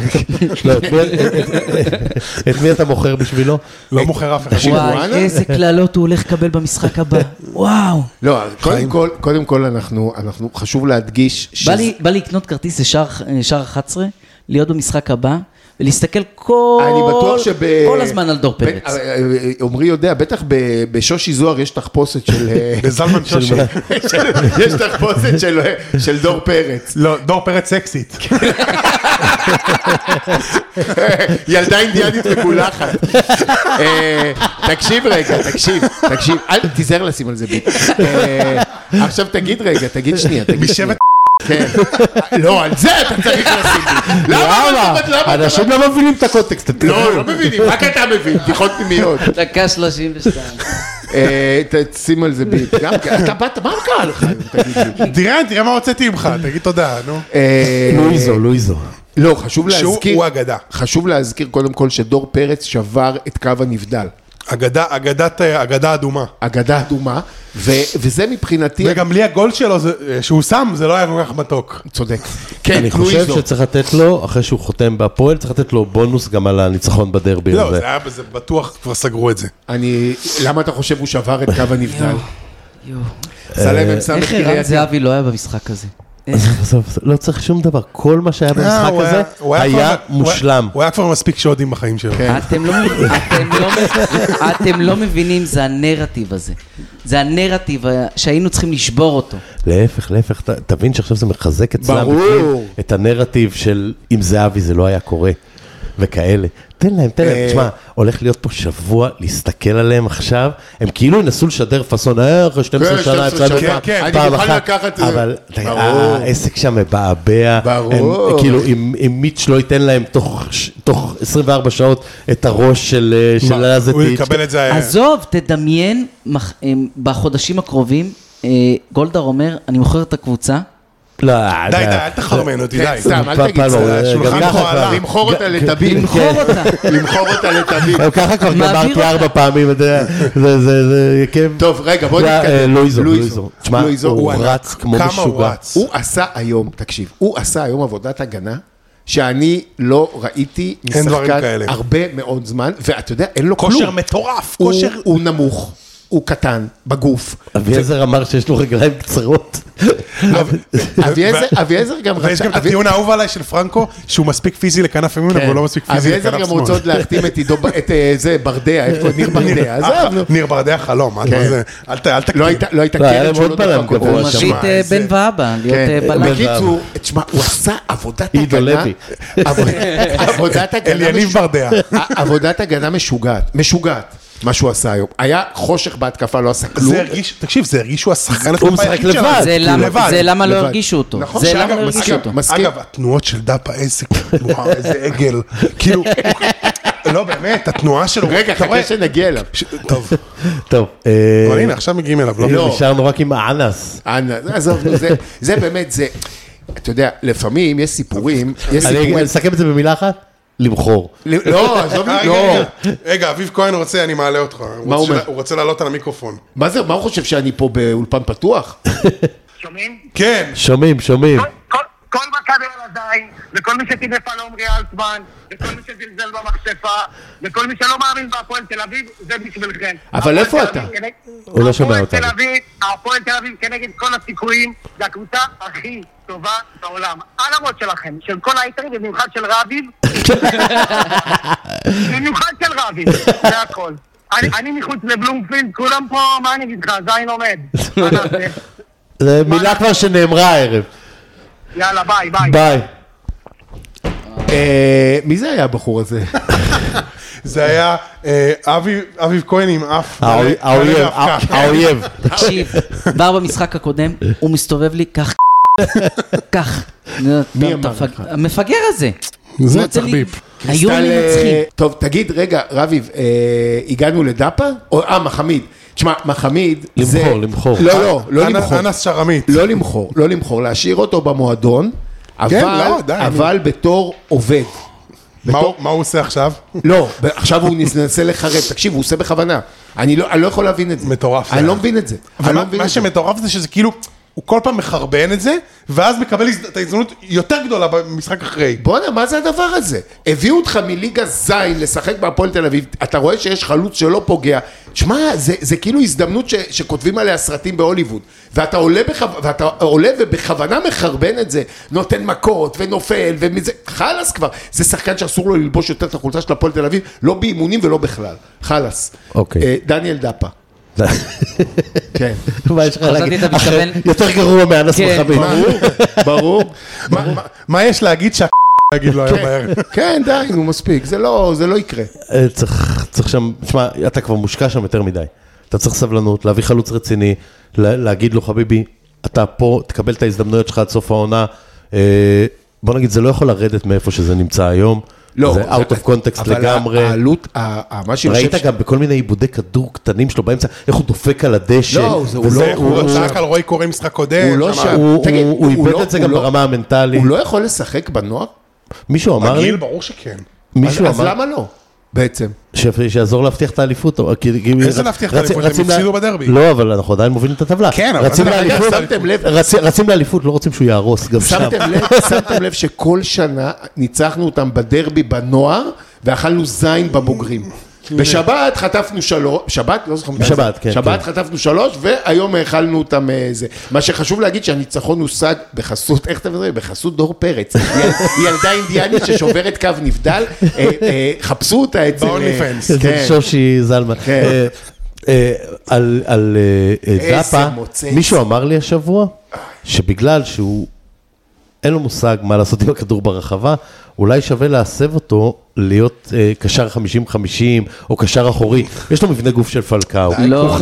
[SPEAKER 4] את מי אתה מוכר בשבילו?
[SPEAKER 5] לא מוכר אף אחד.
[SPEAKER 3] וואי, איזה כללות הוא הולך לקבל במשחק הבא. וואו.
[SPEAKER 2] לא, קודם כל אנחנו חשוב להדגיש...
[SPEAKER 3] בא לי לקנות כרטיס לשער 11, להיות במשחק הבא, ולהסתכל כל הזמן על דור פרץ.
[SPEAKER 2] עומרי יודע, בטח בשושי זוהר יש תחפושת של...
[SPEAKER 5] בזלמן שושי.
[SPEAKER 2] יש תחפושת של דור פרץ.
[SPEAKER 5] לא, דור פרץ סקסית.
[SPEAKER 2] ילדה אינדיאנית מקולחת. תקשיב רגע, תקשיב. אל תיזהר לשים על זה בי. עכשיו תגיד שנייה.
[SPEAKER 5] משבט...
[SPEAKER 2] כן. לא, על זה אתה צריך לשים לי. למה?
[SPEAKER 4] אנשים לא מבינים את הקונטקסט.
[SPEAKER 2] לא מבינים, רק אתה מבין, בדיחות פנימיות.
[SPEAKER 3] דקה 32.
[SPEAKER 2] תשים על זה ביט. אתה באת, מה קרה לך?
[SPEAKER 5] תראה מה הוצאתי ממך, תגיד תודה, נו.
[SPEAKER 4] לואיזו.
[SPEAKER 2] לא, חשוב להזכיר.
[SPEAKER 5] שהוא אגדה.
[SPEAKER 2] חשוב להזכיר קודם כל שדור פרץ שבר את קו הנבדל.
[SPEAKER 5] אגדה אדומה.
[SPEAKER 2] אגדה אדומה, וזה מבחינתי...
[SPEAKER 5] וגם בלי הגול שלו, שהוא שם, זה לא היה כל כך מתוק.
[SPEAKER 2] צודק.
[SPEAKER 4] אני חושב שצריך לתת לו, אחרי שהוא חותם בהפועל, צריך לתת לו בונוס גם על הניצחון בדרבי.
[SPEAKER 5] לא, זה בטוח, כבר סגרו את זה.
[SPEAKER 2] למה אתה חושב הוא שבר את קו הנבדל? סלם הם שם את
[SPEAKER 3] איך ערן זהבי לא היה במשחק הזה?
[SPEAKER 4] לא צריך שום דבר, כל מה שהיה במשחק הזה היה מושלם.
[SPEAKER 5] הוא היה כבר מספיק שודים בחיים שלו.
[SPEAKER 3] אתם לא מבינים, זה הנרטיב הזה. זה הנרטיב שהיינו צריכים לשבור אותו.
[SPEAKER 4] להפך, תבין שעכשיו זה מחזק אצלם את הנרטיב של אם זהבי זה לא היה קורה. וכאלה. תן להם, תשמע, הולך להיות פה שבוע להסתכל עליהם עכשיו, הם כאילו ינסו לשדר פסון, אחרי 12 שנה אצלנו פעם אחת, אבל העסק שם מבעבע, כאילו אם מיץ' לא ייתן להם תוך 24 שעות את הראש של לזטיץ'.
[SPEAKER 5] הוא יקבל את זה.
[SPEAKER 3] עזוב, תדמיין, בחודשים הקרובים, גולדהר אומר, אני מוכר את הקבוצה,
[SPEAKER 4] לא,
[SPEAKER 5] די, אל תחרמן אותי, די.
[SPEAKER 2] סתם, אל תגיד, למכור אותה לטביב. למכור אותה לטביב.
[SPEAKER 4] ככה כבר גמרתי 4 פעמים, זה יקב.
[SPEAKER 2] טוב, רגע, בוא נתקדם.
[SPEAKER 4] לואיזו. תשמע, הוא רץ כמו משוגע.
[SPEAKER 2] הוא עשה היום, תקשיב, הוא עשה היום עבודת הגנה, שאני לא ראיתי משחקן הרבה מאוד זמן, ואתה יודע, אין לו כלום.
[SPEAKER 5] כושר מטורף,
[SPEAKER 2] הוא נמוך. הוא קטן, בגוף.
[SPEAKER 4] אביעזר אמר שיש לו רגליים קצרות.
[SPEAKER 2] אביעזר גם רצה...
[SPEAKER 5] ויש גם את הטיעון האהוב עליי של פרנקו, שהוא מספיק פיזי לכנף ימין, אבל הוא לא מספיק פיזי לכנף שמאל.
[SPEAKER 2] אביעזר גם רוצה עוד להחתים את זה ברדע, ניר ברדע, עזב.
[SPEAKER 5] ניר ברדע חלום, אל תקטיר.
[SPEAKER 2] לא הייתה קרן שלו דפק אותו.
[SPEAKER 3] הוא מביא את בן ואבא, להיות בלם.
[SPEAKER 2] בקיצור, תשמע, הוא עשה עבודת הגנה.
[SPEAKER 5] אליניב ברדע.
[SPEAKER 2] עבודת הגנה משוגעת. מה שהוא עשה היום. היה חושך בהתקפה, לא עשה כלום.
[SPEAKER 5] תקשיב, זה הרגיש שהוא השחקן
[SPEAKER 4] הוא משחק לבד.
[SPEAKER 3] זה למה לא הרגישו אותו. זה למה לא הרגישו אותו.
[SPEAKER 5] אגב, התנועות של דאפה, איזה עגל. כאילו, לא, באמת, התנועה שלו...
[SPEAKER 2] רגע, חכה שנגיע אליו.
[SPEAKER 5] טוב.
[SPEAKER 4] טוב.
[SPEAKER 5] אבל הנה, עכשיו מגיעים אליו, לא?
[SPEAKER 4] נשארנו רק עם האנס.
[SPEAKER 2] עזוב, זה באמת, זה... אתה יודע, לפעמים יש סיפורים...
[SPEAKER 4] אני אסכם את זה במילה אחת? למחור.
[SPEAKER 2] לא, עזוב לי, לא.
[SPEAKER 5] רגע, אביב כהן רוצה, אני מעלה אותך.
[SPEAKER 2] מה הוא אומר?
[SPEAKER 5] הוא רוצה לעלות על המיקרופון.
[SPEAKER 2] מה זה, מה הוא חושב שאני פה באולפן פתוח?
[SPEAKER 6] שומעים?
[SPEAKER 5] כן.
[SPEAKER 4] שומעים.
[SPEAKER 6] כל מכבי על עדיין, וכל מי שטידף על עומרי אלטמן, וכל מי שזלזל במכשפה, וכל מי שלא מאמין בהפועל תל אביב, זה בשבילכם.
[SPEAKER 2] אבל איפה אתה?
[SPEAKER 4] הוא לא שומע אותנו.
[SPEAKER 6] הפועל תל אביב כנגד כל הסיכויים, זה הקבוצה הכי טובה בעולם. על המות שלכם, של כל היתרים, במיוחד של רביב. במיוחד של רביב, זה הכל. אני מחוץ לבלומפילד, כולם פה, מה אני אגיד לך, זין עומד.
[SPEAKER 4] זה מילה כבר שנאמרה הערב.
[SPEAKER 6] יאללה, ביי.
[SPEAKER 4] ביי.
[SPEAKER 2] מי זה היה הבחור הזה?
[SPEAKER 5] זה היה אביב כהן עם אף.
[SPEAKER 4] האויב.
[SPEAKER 3] תקשיב, כבר במשחק הקודם, הוא מסתובב לי כך.
[SPEAKER 2] מי אמר לך?
[SPEAKER 3] המפגר הזה.
[SPEAKER 5] זה צריך ביפ.
[SPEAKER 3] היו מנצחים.
[SPEAKER 2] טוב, תגיד, רגע, רביב, הגענו לדאפה? מחמיד. תשמע, מחמיד זה...
[SPEAKER 4] למחור.
[SPEAKER 2] לא למחור.
[SPEAKER 5] אנס שרמית.
[SPEAKER 2] לא למחור, להשאיר אותו במועדון, אבל בתור עובד.
[SPEAKER 5] מה הוא עושה עכשיו?
[SPEAKER 2] לא, עכשיו הוא ננסה לחרב, תקשיב, הוא עושה בכוונה. אני לא יכול להבין את זה.
[SPEAKER 5] מטורף.
[SPEAKER 2] אני לא מבין את זה.
[SPEAKER 5] מה שמטורף זה שזה כאילו, הוא כל פעם מחרבן את זה, ואז מקבל את ההזדמנות יותר גדולה במשחק אחרי.
[SPEAKER 2] בוא'נה, מה זה הדבר הזה? הביאו אותך מליגה זין לשחק בהפועל תל אביב, אתה רואה שיש חלוץ שלא פוגע, שמע, זה כאילו הזדמנות שכותבים עליה סרטים בהוליווד, ואתה עולה ובכוונה מחרבן את זה, נותן מכות ונופל, חלס כבר, זה שחקן שאסור לו ללבוש יותר את החולצה של הפועל תל אביב, לא באימונים ולא בכלל, חלס. דניאל דאפה. כן.
[SPEAKER 4] מה יש לך להגיד? יותר גרוע מאנס מחמיד.
[SPEAKER 2] ברור.
[SPEAKER 5] מה יש להגיד להגיד לו היום בערב?
[SPEAKER 2] כן, די, נו מספיק, זה לא יקרה.
[SPEAKER 4] צריך שם, תשמע, אתה כבר מושקע שם יותר מדי. אתה צריך סבלנות, להביא חלוץ רציני, להגיד לו, חביבי, אתה פה, תקבל את ההזדמנויות שלך עד סוף העונה. בוא נגיד, זה לא יכול לרדת מאיפה שזה נמצא היום. זה out of context לגמרי.
[SPEAKER 2] אבל העלות, מה שאני חושב...
[SPEAKER 4] ראית גם בכל מיני עיבודי כדור קטנים שלו באמצע, איך הוא דופק על הדשא.
[SPEAKER 2] לא,
[SPEAKER 5] הוא צעק על רוי קורא משחק קודם.
[SPEAKER 2] הוא לא שם.
[SPEAKER 4] הוא איבד את זה גם ברמה המנטלית.
[SPEAKER 2] הוא לא יכול לשחק בנוער?
[SPEAKER 4] מישהו אמר לי...
[SPEAKER 5] בגיל, ברור שכן.
[SPEAKER 2] אז למה לא? בעצם.
[SPEAKER 4] שיעזור להבטיח את האליפות.
[SPEAKER 5] איזה להבטיח את האליפות? הם הפסידו בדרבי.
[SPEAKER 4] לא, אבל אנחנו עדיין מובילים את הטבלה.
[SPEAKER 5] כן,
[SPEAKER 4] רצים לאליפות, לא רוצים שהוא יהרוס גם שם.
[SPEAKER 2] שמתם לב שכל שנה ניצחנו אותם בדרבי בנוער, ואכלנו זין בבוגרים. בשבת חטפנו 3, שבת, לא זוכר, שבת חטפנו 3, והיום האכלנו אותם זה. מה שחשוב להגיד שהניצחון הושג בחסות, איך אתה מדבר? בחסות דור פרץ. היא ילדה אינדיאנית ששוברת קו נבדל, חפשו אותה אצל...
[SPEAKER 5] באוניפנס.
[SPEAKER 4] שושי זלמן. על דאפה, מישהו אמר לי השבוע, שבגלל שהוא... אין לו מושג מה לעשות עם הכדור ברחבה, אולי שווה להסב אותו להיות קשר 50-50 או קשר אחורי. יש לו מבנה גוף של פלקאו.
[SPEAKER 3] לא.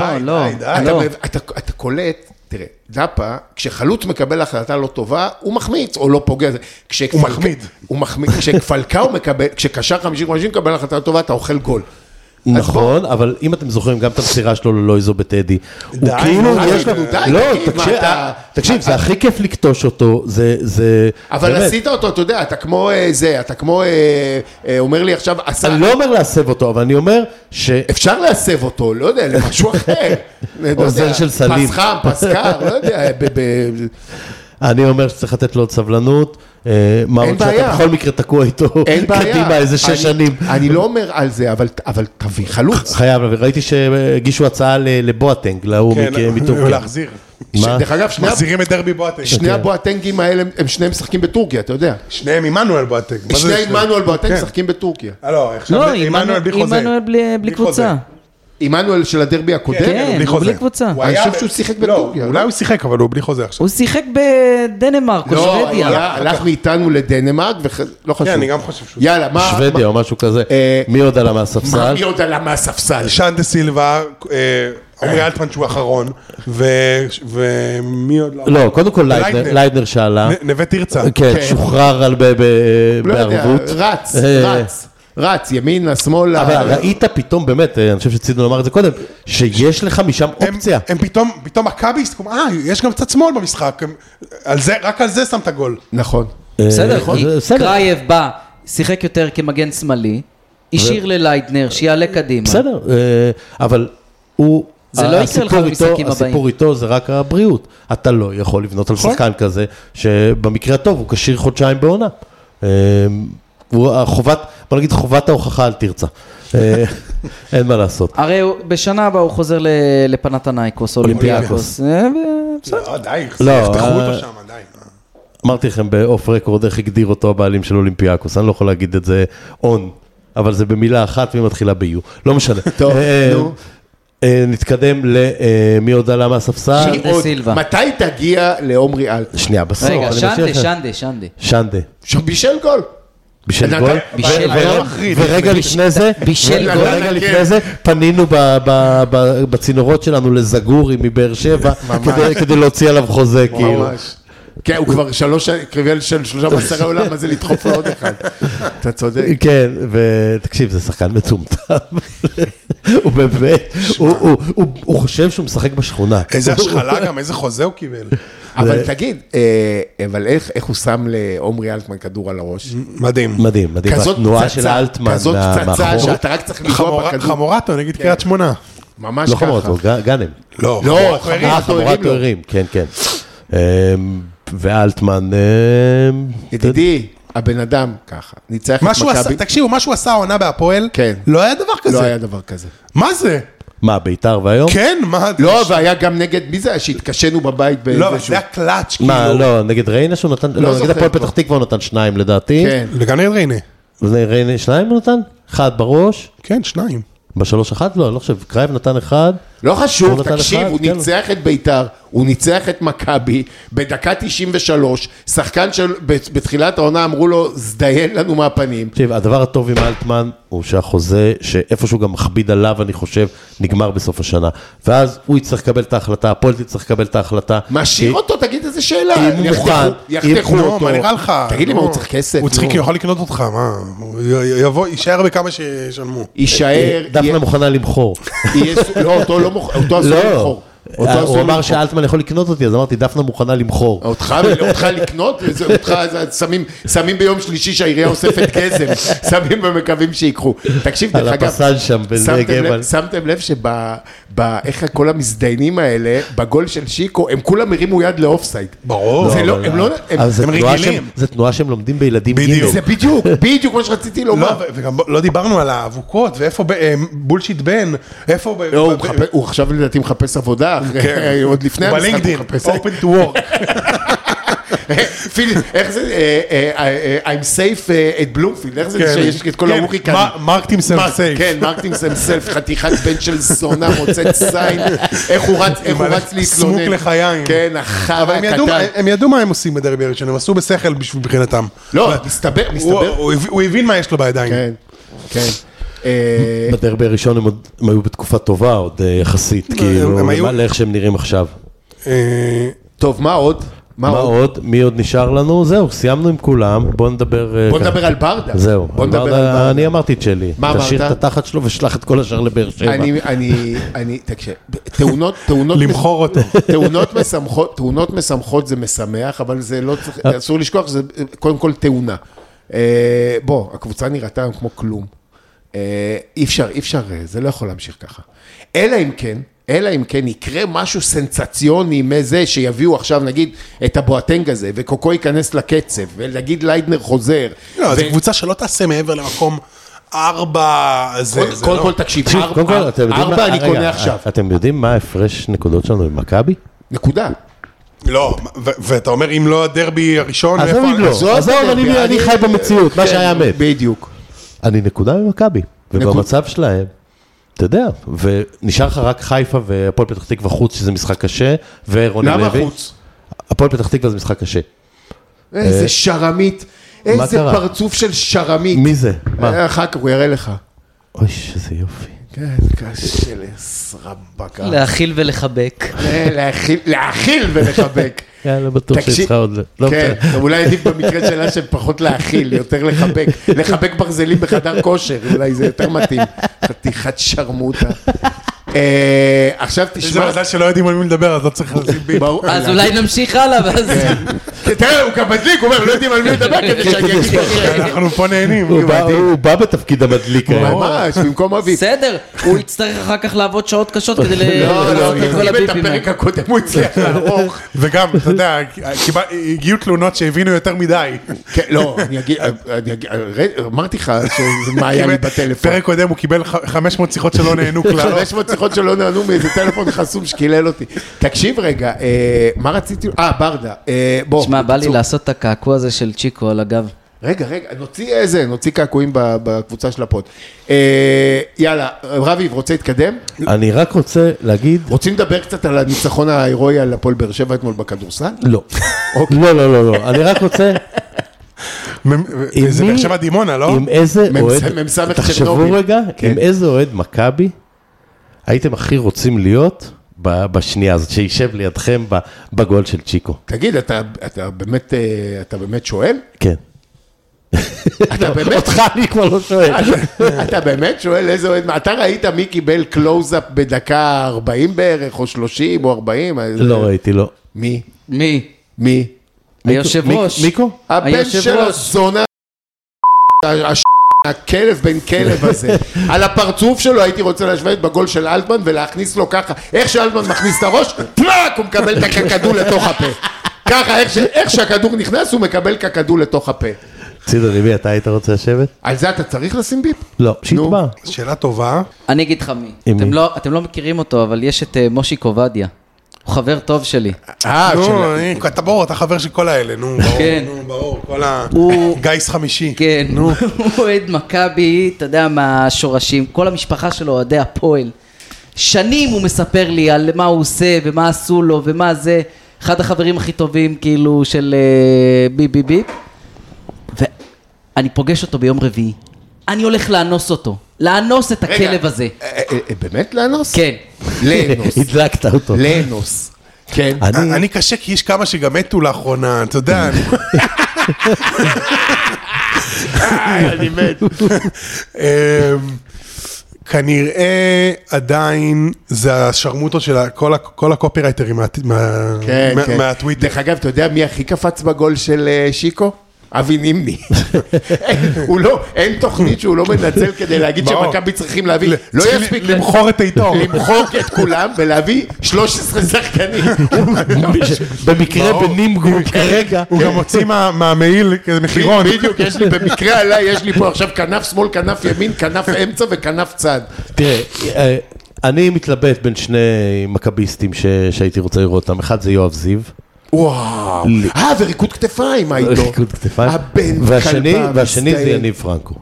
[SPEAKER 2] אתה קולט, תראה, דאפה, כשחלוץ מקבל החלטה לא טובה, הוא מחמיץ או לא פוגע.
[SPEAKER 5] הוא מחמיד.
[SPEAKER 2] כשפלקאו מקבל, כשקשר 50-50 מקבל החלטה טובה, אתה אוכל גול.
[SPEAKER 4] נכון, אבל אם אתם זוכרים גם את המסירה שלו ללויזו בטדי, הוא כאילו יש לו... לא, תקשיב, זה הכי כיף לקטוש אותו, זה...
[SPEAKER 2] אבל עשית אותו, אתה יודע, אתה כמו זה, אתה כמו, אומר לי עכשיו...
[SPEAKER 4] אני לא אומר להסב אותו, אבל אני אומר ש...
[SPEAKER 2] אפשר להסב אותו, לא יודע, למשהו אחר.
[SPEAKER 4] עוזר של סלים.
[SPEAKER 2] פס חם, פס קר, לא יודע.
[SPEAKER 4] אני אומר שצריך לתת לו עוד סבלנות, מה עוד שאתה בכל מקרה תקוע איתו קדימה איזה 6 שנים.
[SPEAKER 2] אני לא אומר על זה, אבל תביא חלוץ.
[SPEAKER 4] חייב, ראיתי שהגישו הצעה לבואטנג, להוא מטורקיה.
[SPEAKER 5] להחזיר.
[SPEAKER 2] דרך אגב,
[SPEAKER 5] מחזירים את דרבי בואטנג.
[SPEAKER 2] שני הבואטנגים האלה, הם שניהם משחקים בטורקיה, אתה יודע.
[SPEAKER 5] שניהם עמנואל בואטנג.
[SPEAKER 2] שניהם עמנואל בואטנג משחקים בטורקיה.
[SPEAKER 3] לא, עמנואל בלי קבוצה.
[SPEAKER 2] עמנואל של הדרבי הקודם?
[SPEAKER 3] כן, הוא בלי קבוצה.
[SPEAKER 2] אני חושב שהוא שיחק בטורקיה.
[SPEAKER 5] אולי הוא שיחק, אבל הוא בלי חוזה עכשיו.
[SPEAKER 3] הוא שיחק בדנמרק או שוודיה.
[SPEAKER 2] לא, הלך מאיתנו לדנמרק, ולא חשוב.
[SPEAKER 5] כן, אני גם חושב שהוא...
[SPEAKER 2] יאללה, מה...
[SPEAKER 4] שוודיה או משהו כזה. מי עוד עלה מהספסל?
[SPEAKER 2] מי עוד עלה מהספסל?
[SPEAKER 5] שאן דה סילבה, עומרי אלטמן שהוא אחרון, ומי עוד לא...
[SPEAKER 4] לא, קודם כל ליידנר שעלה.
[SPEAKER 5] נווה תרצה.
[SPEAKER 4] כן, שוחרר בערבות.
[SPEAKER 2] רץ. רץ, ימינה, שמאלה.
[SPEAKER 4] אבל ראית פתאום, באמת, אני חושב שצידנו לומר את זה קודם, שיש לך משם אופציה.
[SPEAKER 5] הם פתאום מכבי, יש גם קצת שמאל במשחק, רק על זה שמת גול.
[SPEAKER 2] נכון.
[SPEAKER 3] בסדר, קרייב בא, שיחק יותר כמגן שמאלי, השאיר לליידנר, שיעלה קדימה.
[SPEAKER 4] בסדר, אבל הוא...
[SPEAKER 3] זה לא יקרה לך במשחקים הבאים.
[SPEAKER 4] הסיפור איתו זה רק הבריאות. אתה לא יכול לבנות על שחקן כזה, שבמקרה הטוב הוא כשיר חודשיים בעונה. בוא נגיד חובת ההוכחה על תרצה. אין מה לעשות.
[SPEAKER 3] הרי בשנה הבאה הוא חוזר לפנתנייקוס, אולימפיאקוס.
[SPEAKER 5] לא, די, יחתכו אותו שם, די.
[SPEAKER 4] אמרתי לכם באוף רקורד איך הגדיר אותו הבעלים של אולימפיאקוס, אני לא יכול להגיד את זה און, אבל זה במילה אחת והיא מתחילה ביו. לא משנה.
[SPEAKER 2] טוב, נו.
[SPEAKER 4] נתקדם למי עוד עלה מהספסל.
[SPEAKER 2] מתי תגיע לעומרי אלט?
[SPEAKER 4] שנייה, בסוף.
[SPEAKER 3] רגע, שנדה.
[SPEAKER 4] בישל גול. ורגע לפני זה, פנינו בצינורות שלנו לזגורי מבאר שבע, כדי להוציא עליו חוזה, כאילו.
[SPEAKER 2] כן, הוא כבר קריבל של 3 מסרי עולם, מה זה לדחוף לו עוד אחד? אתה צודק.
[SPEAKER 4] כן, ותקשיב, זה שחקן מצומצם. הוא באמת, הוא חושב שהוא משחק בשכונה.
[SPEAKER 5] איזה השחלה גם, איזה חוזה הוא קיבל.
[SPEAKER 2] אבל תגיד, אבל איך הוא שם לעומרי אלטמן כדור על הראש?
[SPEAKER 5] מדהים.
[SPEAKER 4] מדהים, מדהים. התנועה של אלטמן
[SPEAKER 2] כזאת פצצה שאתה רק צריך לגוע בכדור.
[SPEAKER 5] חמורטו, נגיד קריית שמונה.
[SPEAKER 2] ממש
[SPEAKER 4] ככה.
[SPEAKER 2] ככה.
[SPEAKER 4] לא חמורטו, גאנם.
[SPEAKER 5] לא,
[SPEAKER 4] חמורטו הרים, כן, כן. ואלטמן...
[SPEAKER 2] ידידי, הבן אדם ככה, ניצח את מכבי.
[SPEAKER 5] תקשיבו, מה שהוא עשה העונה בהפועל,
[SPEAKER 2] כן.
[SPEAKER 5] לא היה דבר כזה.
[SPEAKER 2] לא היה דבר כזה.
[SPEAKER 5] מה זה?
[SPEAKER 4] מה, ביתר והיום?
[SPEAKER 5] כן, מה?
[SPEAKER 2] לא, והיה גם נגד, מי זה? שהתקשנו בבית
[SPEAKER 5] לא, זה היה קלאץ' כאילו.
[SPEAKER 4] מה, לא, נגד ריינה שהוא נתן, לא, נגד הפועל פתח תקווה הוא נתן 2 לדעתי.
[SPEAKER 2] כן.
[SPEAKER 5] וגם נגד ריינה.
[SPEAKER 4] ריינה 2 הוא נתן? 1 בראש?
[SPEAKER 5] כן, 2.
[SPEAKER 4] ב3-1? לא, אני לא חושב, קרייב נתן 1.
[SPEAKER 2] לא חשוב, תקשיב, הוא ניצח את ביתר, הוא ניצח את מכבי, בדקה 93, שחקן בתחילת העונה אמרו לו, זדיין לנו מהפנים.
[SPEAKER 4] תקשיב, הדבר הטוב עם אלטמן הוא שהחוזה, שאיפשהו גם מכביד עליו, אני חושב, נגמר בסוף השנה. ואז הוא יצטרך לקבל את ההחלטה, הפועל תצטרך לקבל את ההחלטה.
[SPEAKER 2] משאיר אותו, תגיד איזה שאלה.
[SPEAKER 4] אם הוא מוכן.
[SPEAKER 2] יחתכו אותו.
[SPEAKER 5] מה נראה לך?
[SPEAKER 2] תגיד לי מה, הוא צריך כסף?
[SPEAKER 5] הוא צריך, יכול לקנות אותך, מה? הוא יישאר בכמה שישלמו.
[SPEAKER 2] יישאר.
[SPEAKER 4] דפנה מוכנה למחור.
[SPEAKER 2] לא, אותו לא מוכר, אותו אסור למחור.
[SPEAKER 4] הוא אמר שאלטמן יכול לקנות אותי, אז אמרתי, דפנה מוכנה למחור.
[SPEAKER 2] אותך לקנות, אותך שמים ביום שלישי שהעירייה אוספת גזם, שמים ומקווים שיקחו. תקשיב, דרך אגב,
[SPEAKER 4] על הפסל שם, בזה גבל.
[SPEAKER 2] שמתם לב איך כל המזדיינים האלה, בגול של שיקו, הם כולם הרימו יד לאופסייד.
[SPEAKER 5] ברור.
[SPEAKER 2] הם רגילים.
[SPEAKER 4] זה תנועה שהם לומדים בילדים.
[SPEAKER 2] זה בדיוק מה שרציתי לומר.
[SPEAKER 5] וגם לא דיברנו על האבוקות, ואיפה בולשיט בן, איפה...
[SPEAKER 2] הוא עכשיו לדעתי מחפש עבודה, עוד לפני המשחק הוא מחפש.
[SPEAKER 5] Open to work.
[SPEAKER 2] איך זה, I'm safe at Bloomfield, איך זה שיש את כל ההוריקנים?
[SPEAKER 5] marked himself safe.
[SPEAKER 2] כן, marked himself, חתיכת בן של זונה, מוצאת זין, איך הוא רץ להתלונן.
[SPEAKER 5] סמוק לחיים.
[SPEAKER 2] כן, החרא הקטן.
[SPEAKER 5] הם ידעו מה הם עושים בדרבי הראשון, הם עשו בשכל מבחינתם.
[SPEAKER 2] לא, מסתבר.
[SPEAKER 5] הוא הבין מה יש לו בידיים.
[SPEAKER 2] כן, כן.
[SPEAKER 4] בדרבי הראשון הם היו בתקופה טובה, עוד יחסית, כאילו, לאיך שהם נראים עכשיו.
[SPEAKER 2] טוב, מה עוד?
[SPEAKER 4] מה עוד? מי עוד נשאר לנו? זהו, סיימנו עם כולם, בואו נדבר...
[SPEAKER 2] בואו נדבר על ברדה.
[SPEAKER 4] זהו, אני אמרתי את שלי.
[SPEAKER 2] מה אמרת?
[SPEAKER 4] תשאיר את התחת שלו ושלח את כל השאר לבאר שבע.
[SPEAKER 2] תקשיב, תאונות...
[SPEAKER 5] למחור אותו.
[SPEAKER 2] תאונות משמחות זה משמח, אבל זה לא צריך... אסור לשכוח שזה קודם כל תאונה. בוא, הקבוצה נראתה כמו כלום. אי אפשר, זה לא יכול להמשיך ככה. אלא אם כן יקרה משהו סנסציוני מזה שיביאו עכשיו נגיד את הבואטנג הזה וקוקו ייכנס לקצב ולהגיד ליידנר חוזר.
[SPEAKER 5] לא, זו קבוצה שלא תעשה מעבר למקום 4.
[SPEAKER 2] קודם כל תקשיב, 4 אני קונה עכשיו.
[SPEAKER 4] אתם יודעים מה ההפרש נקודות שלנו עם מכבי?
[SPEAKER 2] נקודה.
[SPEAKER 5] לא, ואתה אומר אם לא הדרבי הראשון,
[SPEAKER 4] עזוב, אני חי במציאות, מה שהיה מת.
[SPEAKER 2] בדיוק.
[SPEAKER 4] אני נקודה ממכבי, ובמצב שלהם, אתה יודע, ונשאר לך רק חיפה והפועל פתח תקווה חוץ, שזה משחק קשה, ורוני לוי.
[SPEAKER 2] למה חוץ?
[SPEAKER 4] הפועל פתח תקווה זה משחק קשה.
[SPEAKER 2] איזה שרמית, איזה פרצוף של שרמית.
[SPEAKER 4] מי זה?
[SPEAKER 2] אחר כך הוא יראה לך.
[SPEAKER 4] אוי, איזה יופי.
[SPEAKER 2] כן, זה קשה לסרבקה.
[SPEAKER 3] להכיל ולחבק.
[SPEAKER 2] להכיל ולחבק.
[SPEAKER 4] יאללה, בטוח שיש לך עוד...
[SPEAKER 2] כן, אולי עדיף במקרה שלה שפחות להכיל, יותר לחבק. לחבק ברזלים בחדר כושר, אולי זה יותר מתאים. חתיכת שרמוטה. עכשיו תשמע...
[SPEAKER 5] זה מזל שלא יודעים על מי לדבר, אז לא צריך לשים בי.
[SPEAKER 3] אז אולי נמשיך הלאה, ואז...
[SPEAKER 2] תראה, הוא גם מדליק, הוא אומר, לא יודעים על מי לדבר, כדי שאני אגיד
[SPEAKER 5] אנחנו פה נהנים.
[SPEAKER 4] הוא בא בתפקיד המדליק.
[SPEAKER 2] ממש, במקום אביב.
[SPEAKER 3] בסדר, הוא יצטרך אחר כך לעבוד שעות קשות כדי
[SPEAKER 2] לא,
[SPEAKER 3] את כל
[SPEAKER 2] אם את
[SPEAKER 3] הביפים.
[SPEAKER 2] הפרק הקודם הוא הצליח לערוך.
[SPEAKER 5] וגם, אתה יודע, הגיעו תלונות שהבינו יותר מדי.
[SPEAKER 2] לא, אני אגיד, אמרתי לך מה היה לי בטלפון.
[SPEAKER 5] פרק קודם הוא קיבל 500 שיחות שלא נהנו כלל.
[SPEAKER 2] 500 שיחות שלא נענו מאיזה טלפון חסום שקילל אותי. תקשיב רגע, מה רציתי? ברדה.
[SPEAKER 3] תשמע, בא לי לעשות את הקעקוע הזה של צ'יקו על הגב.
[SPEAKER 2] רגע, נוציא קעקועים בקבוצה של הפוד. יאללה, רביב, רוצה להתקדם?
[SPEAKER 4] אני רק רוצה להגיד...
[SPEAKER 2] רוצים לדבר קצת על הניצחון ההירואי על הפועל באר שבע אתמול בכדורסל?
[SPEAKER 4] לא. לא, אני רק רוצה...
[SPEAKER 5] זה באר שבע דימונה, לא?
[SPEAKER 4] עם איזה אוהד... תחשבו רגע, עם איזה אוהד מכבי הייתם הכי רוצים להיות בשנייה הזאת, שישב לידכם בגול של צ'יקו.
[SPEAKER 2] תגיד, אתה באמת שואל?
[SPEAKER 4] כן.
[SPEAKER 2] אתה באמת?
[SPEAKER 4] אותך אני כבר לא שואל.
[SPEAKER 2] אתה באמת שואל איזה אוהד? אתה ראית מי קיבל קלוז-אפ בדקה 40 בערך, או 30 או 40?
[SPEAKER 4] לא ראיתי, לא.
[SPEAKER 2] מי?
[SPEAKER 3] מי? היושב ראש.
[SPEAKER 4] מיקו?
[SPEAKER 2] הבן של הזונה, הכלב בן כלב הזה, על הפרצוף שלו הייתי רוצה להשוות בגול של אלטמן ולהכניס לו ככה, איך שאלטמן מכניס את הראש, פלאק, הוא מקבל את הכדור לתוך הפה. ככה, איך שהכדור נכנס, הוא מקבל כדור לתוך הפה.
[SPEAKER 4] צידו, למי אתה היית רוצה לשבת?
[SPEAKER 2] על זה אתה צריך לשים ביפ?
[SPEAKER 4] לא, שיתבע.
[SPEAKER 5] שאלה טובה.
[SPEAKER 3] אני אגיד לך מי. אתם לא מכירים אותו, אבל יש את מושיק עובדיה. הוא חבר טוב שלי.
[SPEAKER 5] אתה חבר של כל האלה, נו, ברור, כל הגייס חמישי.
[SPEAKER 3] כן, הוא אוהד מכבי, אתה יודע, מהשורשים, כל המשפחה שלו אוהדי הפועל. שנים הוא מספר לי על מה הוא עושה ומה עשו לו ומה זה. אחד החברים הכי טובים כאילו של ביפ ביפ ביפ. ואני פוגש אותו ביום רביעי. אני הולך לאנוס אותו. לאנוס את הכלב הזה.
[SPEAKER 2] באמת לאנוס?
[SPEAKER 3] כן.
[SPEAKER 2] לאנוס.
[SPEAKER 4] הדלקת אותו.
[SPEAKER 2] לאנוס. כן.
[SPEAKER 5] אני קשה כי יש כמה שגם מתו לאחרונה, אתה יודע.
[SPEAKER 2] אני מת.
[SPEAKER 5] כנראה עדיין זה השרמוטו של כל הקופירייטרים מהטוויטר.
[SPEAKER 2] דרך אגב, אתה יודע מי הכי קפץ בגול של שיקו? אבי נימני. אין תוכנית שהוא לא מנצל כדי להגיד שמכבי צריכים להביא, לא יספיק
[SPEAKER 5] למחור את העיתון.
[SPEAKER 2] למחור את כולם ולהביא 13 שחקנים.
[SPEAKER 4] במקרה בנימגו כרגע.
[SPEAKER 5] הוא גם מוציא מהמעיל מחירון.
[SPEAKER 2] בדיוק, במקרה עליי יש לי פה עכשיו כנף שמאל, כנף ימין, כנף אמצע וכנף צד.
[SPEAKER 4] תראה, אני מתלבט בין שני מכביסטים שהייתי רוצה לראות אותם. אחד זה יואב זיו.
[SPEAKER 2] וואו, וריקוד כתפיים היית לו.
[SPEAKER 4] ריקוד כתפיים. והשני זה יניב פרנקו.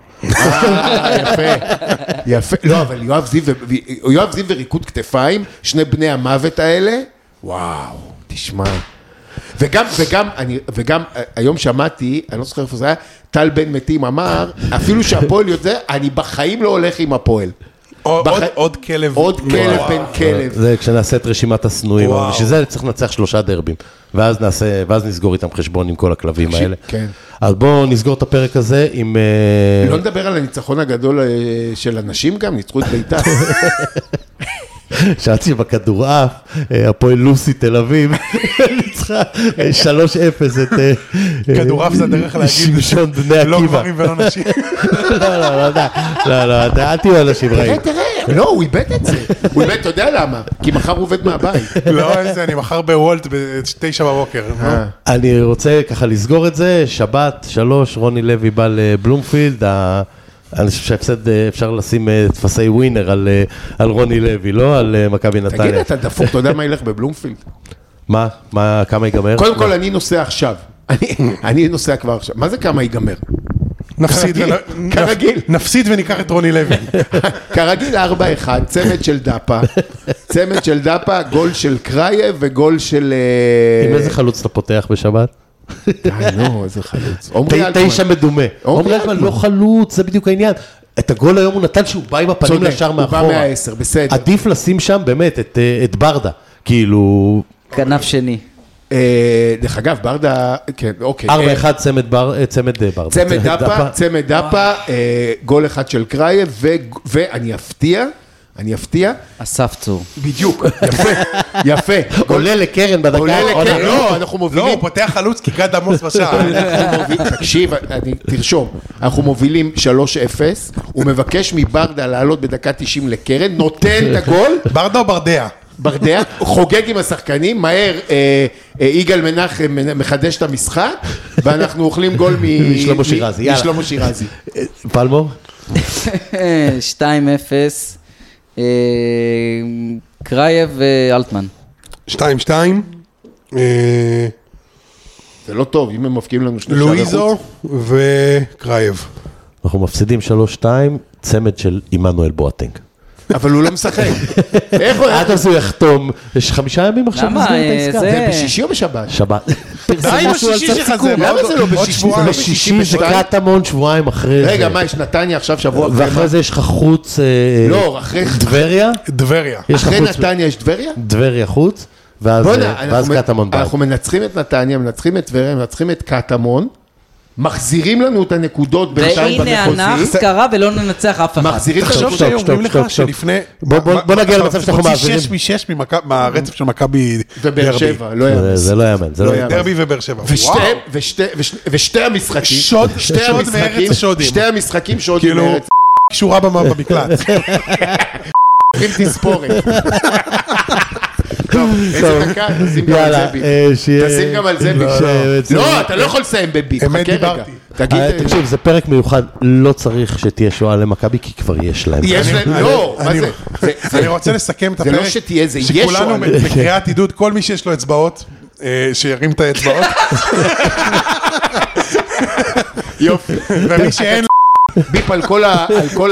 [SPEAKER 2] יפה. לא, אבל יואב זיו וריקוד כתפיים, שני בני המוות האלה, וואו, תשמע. וגם היום שמעתי, אני לא זוכר איפה זה היה, טל בן מתים אמר, אפילו שהפועל יודע, אני בחיים לא הולך עם הפועל.
[SPEAKER 5] עוד כלב.
[SPEAKER 2] עוד כלב בן כלב.
[SPEAKER 4] זה כשנעשה את רשימת הסנויים, בשביל זה צריך לנצח 3 דרבים, ואז נסגור איתם חשבון עם כל הכלבים האלה. אז בואו נסגור את הפרק הזה עם...
[SPEAKER 2] לא נדבר על הניצחון הגדול של אנשים גם, ניצחו את ביתה.
[SPEAKER 4] שעד שבכדורעף, הפועל לוסי תל אביב, ניצחה 3-0 את...
[SPEAKER 5] כדורעף זה הדרך להגיד,
[SPEAKER 4] שמשון בני עקיבא.
[SPEAKER 5] לא גברים ולא נשים.
[SPEAKER 4] לא, אל תהיו אנשים רעים.
[SPEAKER 2] תראה, לא, הוא איבד את זה. הוא איבד, אתה יודע למה? כי מחר הוא עובד מהבית.
[SPEAKER 5] לא, איזה, אני מחר בוולט ב-9 בבוקר.
[SPEAKER 4] אני רוצה ככה לסגור את זה, שבת, 3, רוני לוי בא לבלומפילד, אני חושב שאפשר לשים תפסי ווינר על רוני לוי, לא על מכבי נתניה.
[SPEAKER 2] תגיד, אתה דפוק, אתה יודע מה ילך בבלומפילד?
[SPEAKER 4] מה? כמה ייגמר?
[SPEAKER 2] קודם כל, אני נוסע עכשיו. אני נוסע כבר עכשיו. מה זה כמה ייגמר? כרגיל.
[SPEAKER 5] נפסיד וניקח את רוני לוי.
[SPEAKER 2] כרגיל 4-1, צמד של דאפה, גול של קרייב וגול של...
[SPEAKER 4] עם איזה חלוץ אתה פותח בשבת?
[SPEAKER 2] די, לא, איזה חלוץ.
[SPEAKER 4] 9 מדומה. עומרי אלטמן לא חלוץ, זה בדיוק העניין. את הגול היום הוא נתן שהוא בא עם הפנים לשער מאחורה.
[SPEAKER 2] הוא בא מה-10, בסדר.
[SPEAKER 4] עדיף לשים שם באמת את ברדה, כאילו...
[SPEAKER 3] כנף שני.
[SPEAKER 2] דרך אגב, ברדה, כן, אוקיי.
[SPEAKER 4] 4-1 צמד ברדה.
[SPEAKER 2] צמד דאפה, גול אחד של קרייב, ואני אפתיע.
[SPEAKER 3] אסף צור.
[SPEAKER 2] בדיוק, יפה.
[SPEAKER 4] עולה לקרן בדקה.
[SPEAKER 2] לא, אנחנו מובילים.
[SPEAKER 5] לא, הוא פותח חלוץ כיכת עמוס בשער.
[SPEAKER 2] תקשיב, תרשום, אנחנו מובילים 3-0, הוא מבקש מברדה לעלות בדקה 90 לקרן, נותן את הגול.
[SPEAKER 5] ברדה או ברדיה?
[SPEAKER 2] ברדיה, חוגג עם השחקנים, מהר יגאל מנחם מחדש את המשחק, ואנחנו אוכלים גול משלמה שירזי.
[SPEAKER 4] פלמור?
[SPEAKER 3] 2-0, קרייב ואלטמן.
[SPEAKER 5] 2-2.
[SPEAKER 2] זה לא טוב, אם הם מפקיעים לנו שני שערי חוץ.
[SPEAKER 5] לואיזו וקרייב.
[SPEAKER 4] אנחנו מפסידים 3-2, צמד של עמנואל בואטנג.
[SPEAKER 2] אבל הוא לא משחק.
[SPEAKER 4] עד אז הוא יחתום, יש 5 ימים עכשיו
[SPEAKER 3] למה?
[SPEAKER 4] לסגור את העסקה.
[SPEAKER 2] זה בשישי או בשבת?
[SPEAKER 4] שבת.
[SPEAKER 5] די עם השישי שלך זה,
[SPEAKER 2] למה זה לא בשישי?
[SPEAKER 5] שבועיים.
[SPEAKER 4] בשישי זה קטמון, שבועיים אחרי זה.
[SPEAKER 2] רגע, מה, יש נתניה עכשיו שבוע אחרי?
[SPEAKER 4] ואחרי זה יש לך חוץ
[SPEAKER 2] לא, אחרי...
[SPEAKER 4] דבריה.
[SPEAKER 5] דבריה.
[SPEAKER 2] אחרי נתניה יש דבריה?
[SPEAKER 4] דבריה חוץ, ואז קטמון בית.
[SPEAKER 2] אנחנו מנצחים את נתניה, מנצחים את דבריה, מנצחים את קטמון, מחזירים לנו את הנקודות בינתיים במחוזי.
[SPEAKER 3] והנה הנאחס קרה ולא ננצח אף אחד.
[SPEAKER 2] מחזירים את
[SPEAKER 5] תחשוב
[SPEAKER 2] הנקודות.
[SPEAKER 5] שאומרים לך שלפני...
[SPEAKER 4] בוא נגיע למצב שאנחנו מעבירים.
[SPEAKER 5] הוציא 6 מ-6 מהרצף של מכבי
[SPEAKER 2] ובאר שבע, לא יאמן.
[SPEAKER 4] זה לא יאמן, זה לא יאמן.
[SPEAKER 5] דרבי ובאר שבע.
[SPEAKER 2] ושתי המשחקים,
[SPEAKER 5] שוד מארץ השודים.
[SPEAKER 2] שתי המשחקים שוד
[SPEAKER 5] כאילו,
[SPEAKER 2] מארץ.
[SPEAKER 5] קשורה במקלט.
[SPEAKER 2] עם תספורת. טוב, איזה דקה, תשים גם על זה ביט. תשים גם על זה ביט. לא, אתה לא יכול לסיים בביט.
[SPEAKER 5] אמת דיברתי.
[SPEAKER 4] תקשיב, זה פרק מיוחד, לא צריך שתהיה שואה למכבי, כי כבר יש להם.
[SPEAKER 2] יש להם, לא, מה זה?
[SPEAKER 5] אני רוצה לסכם את הפרק.
[SPEAKER 2] זה לא שתהיה, זה יש
[SPEAKER 5] שכולנו בקריאת עידוד, כל מי שיש לו אצבעות, שירים את האצבעות.
[SPEAKER 2] יופי.
[SPEAKER 5] ומי שאין
[SPEAKER 2] ביפ על כל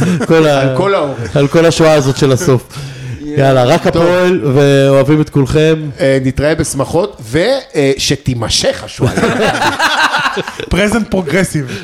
[SPEAKER 4] השואה הזאת של הסוף. יאללה, רק הפועל, ואוהבים את כולכם.
[SPEAKER 2] נתראה בשמחות, ושתימשך השואה.
[SPEAKER 5] פרזנט פרוגרסיב.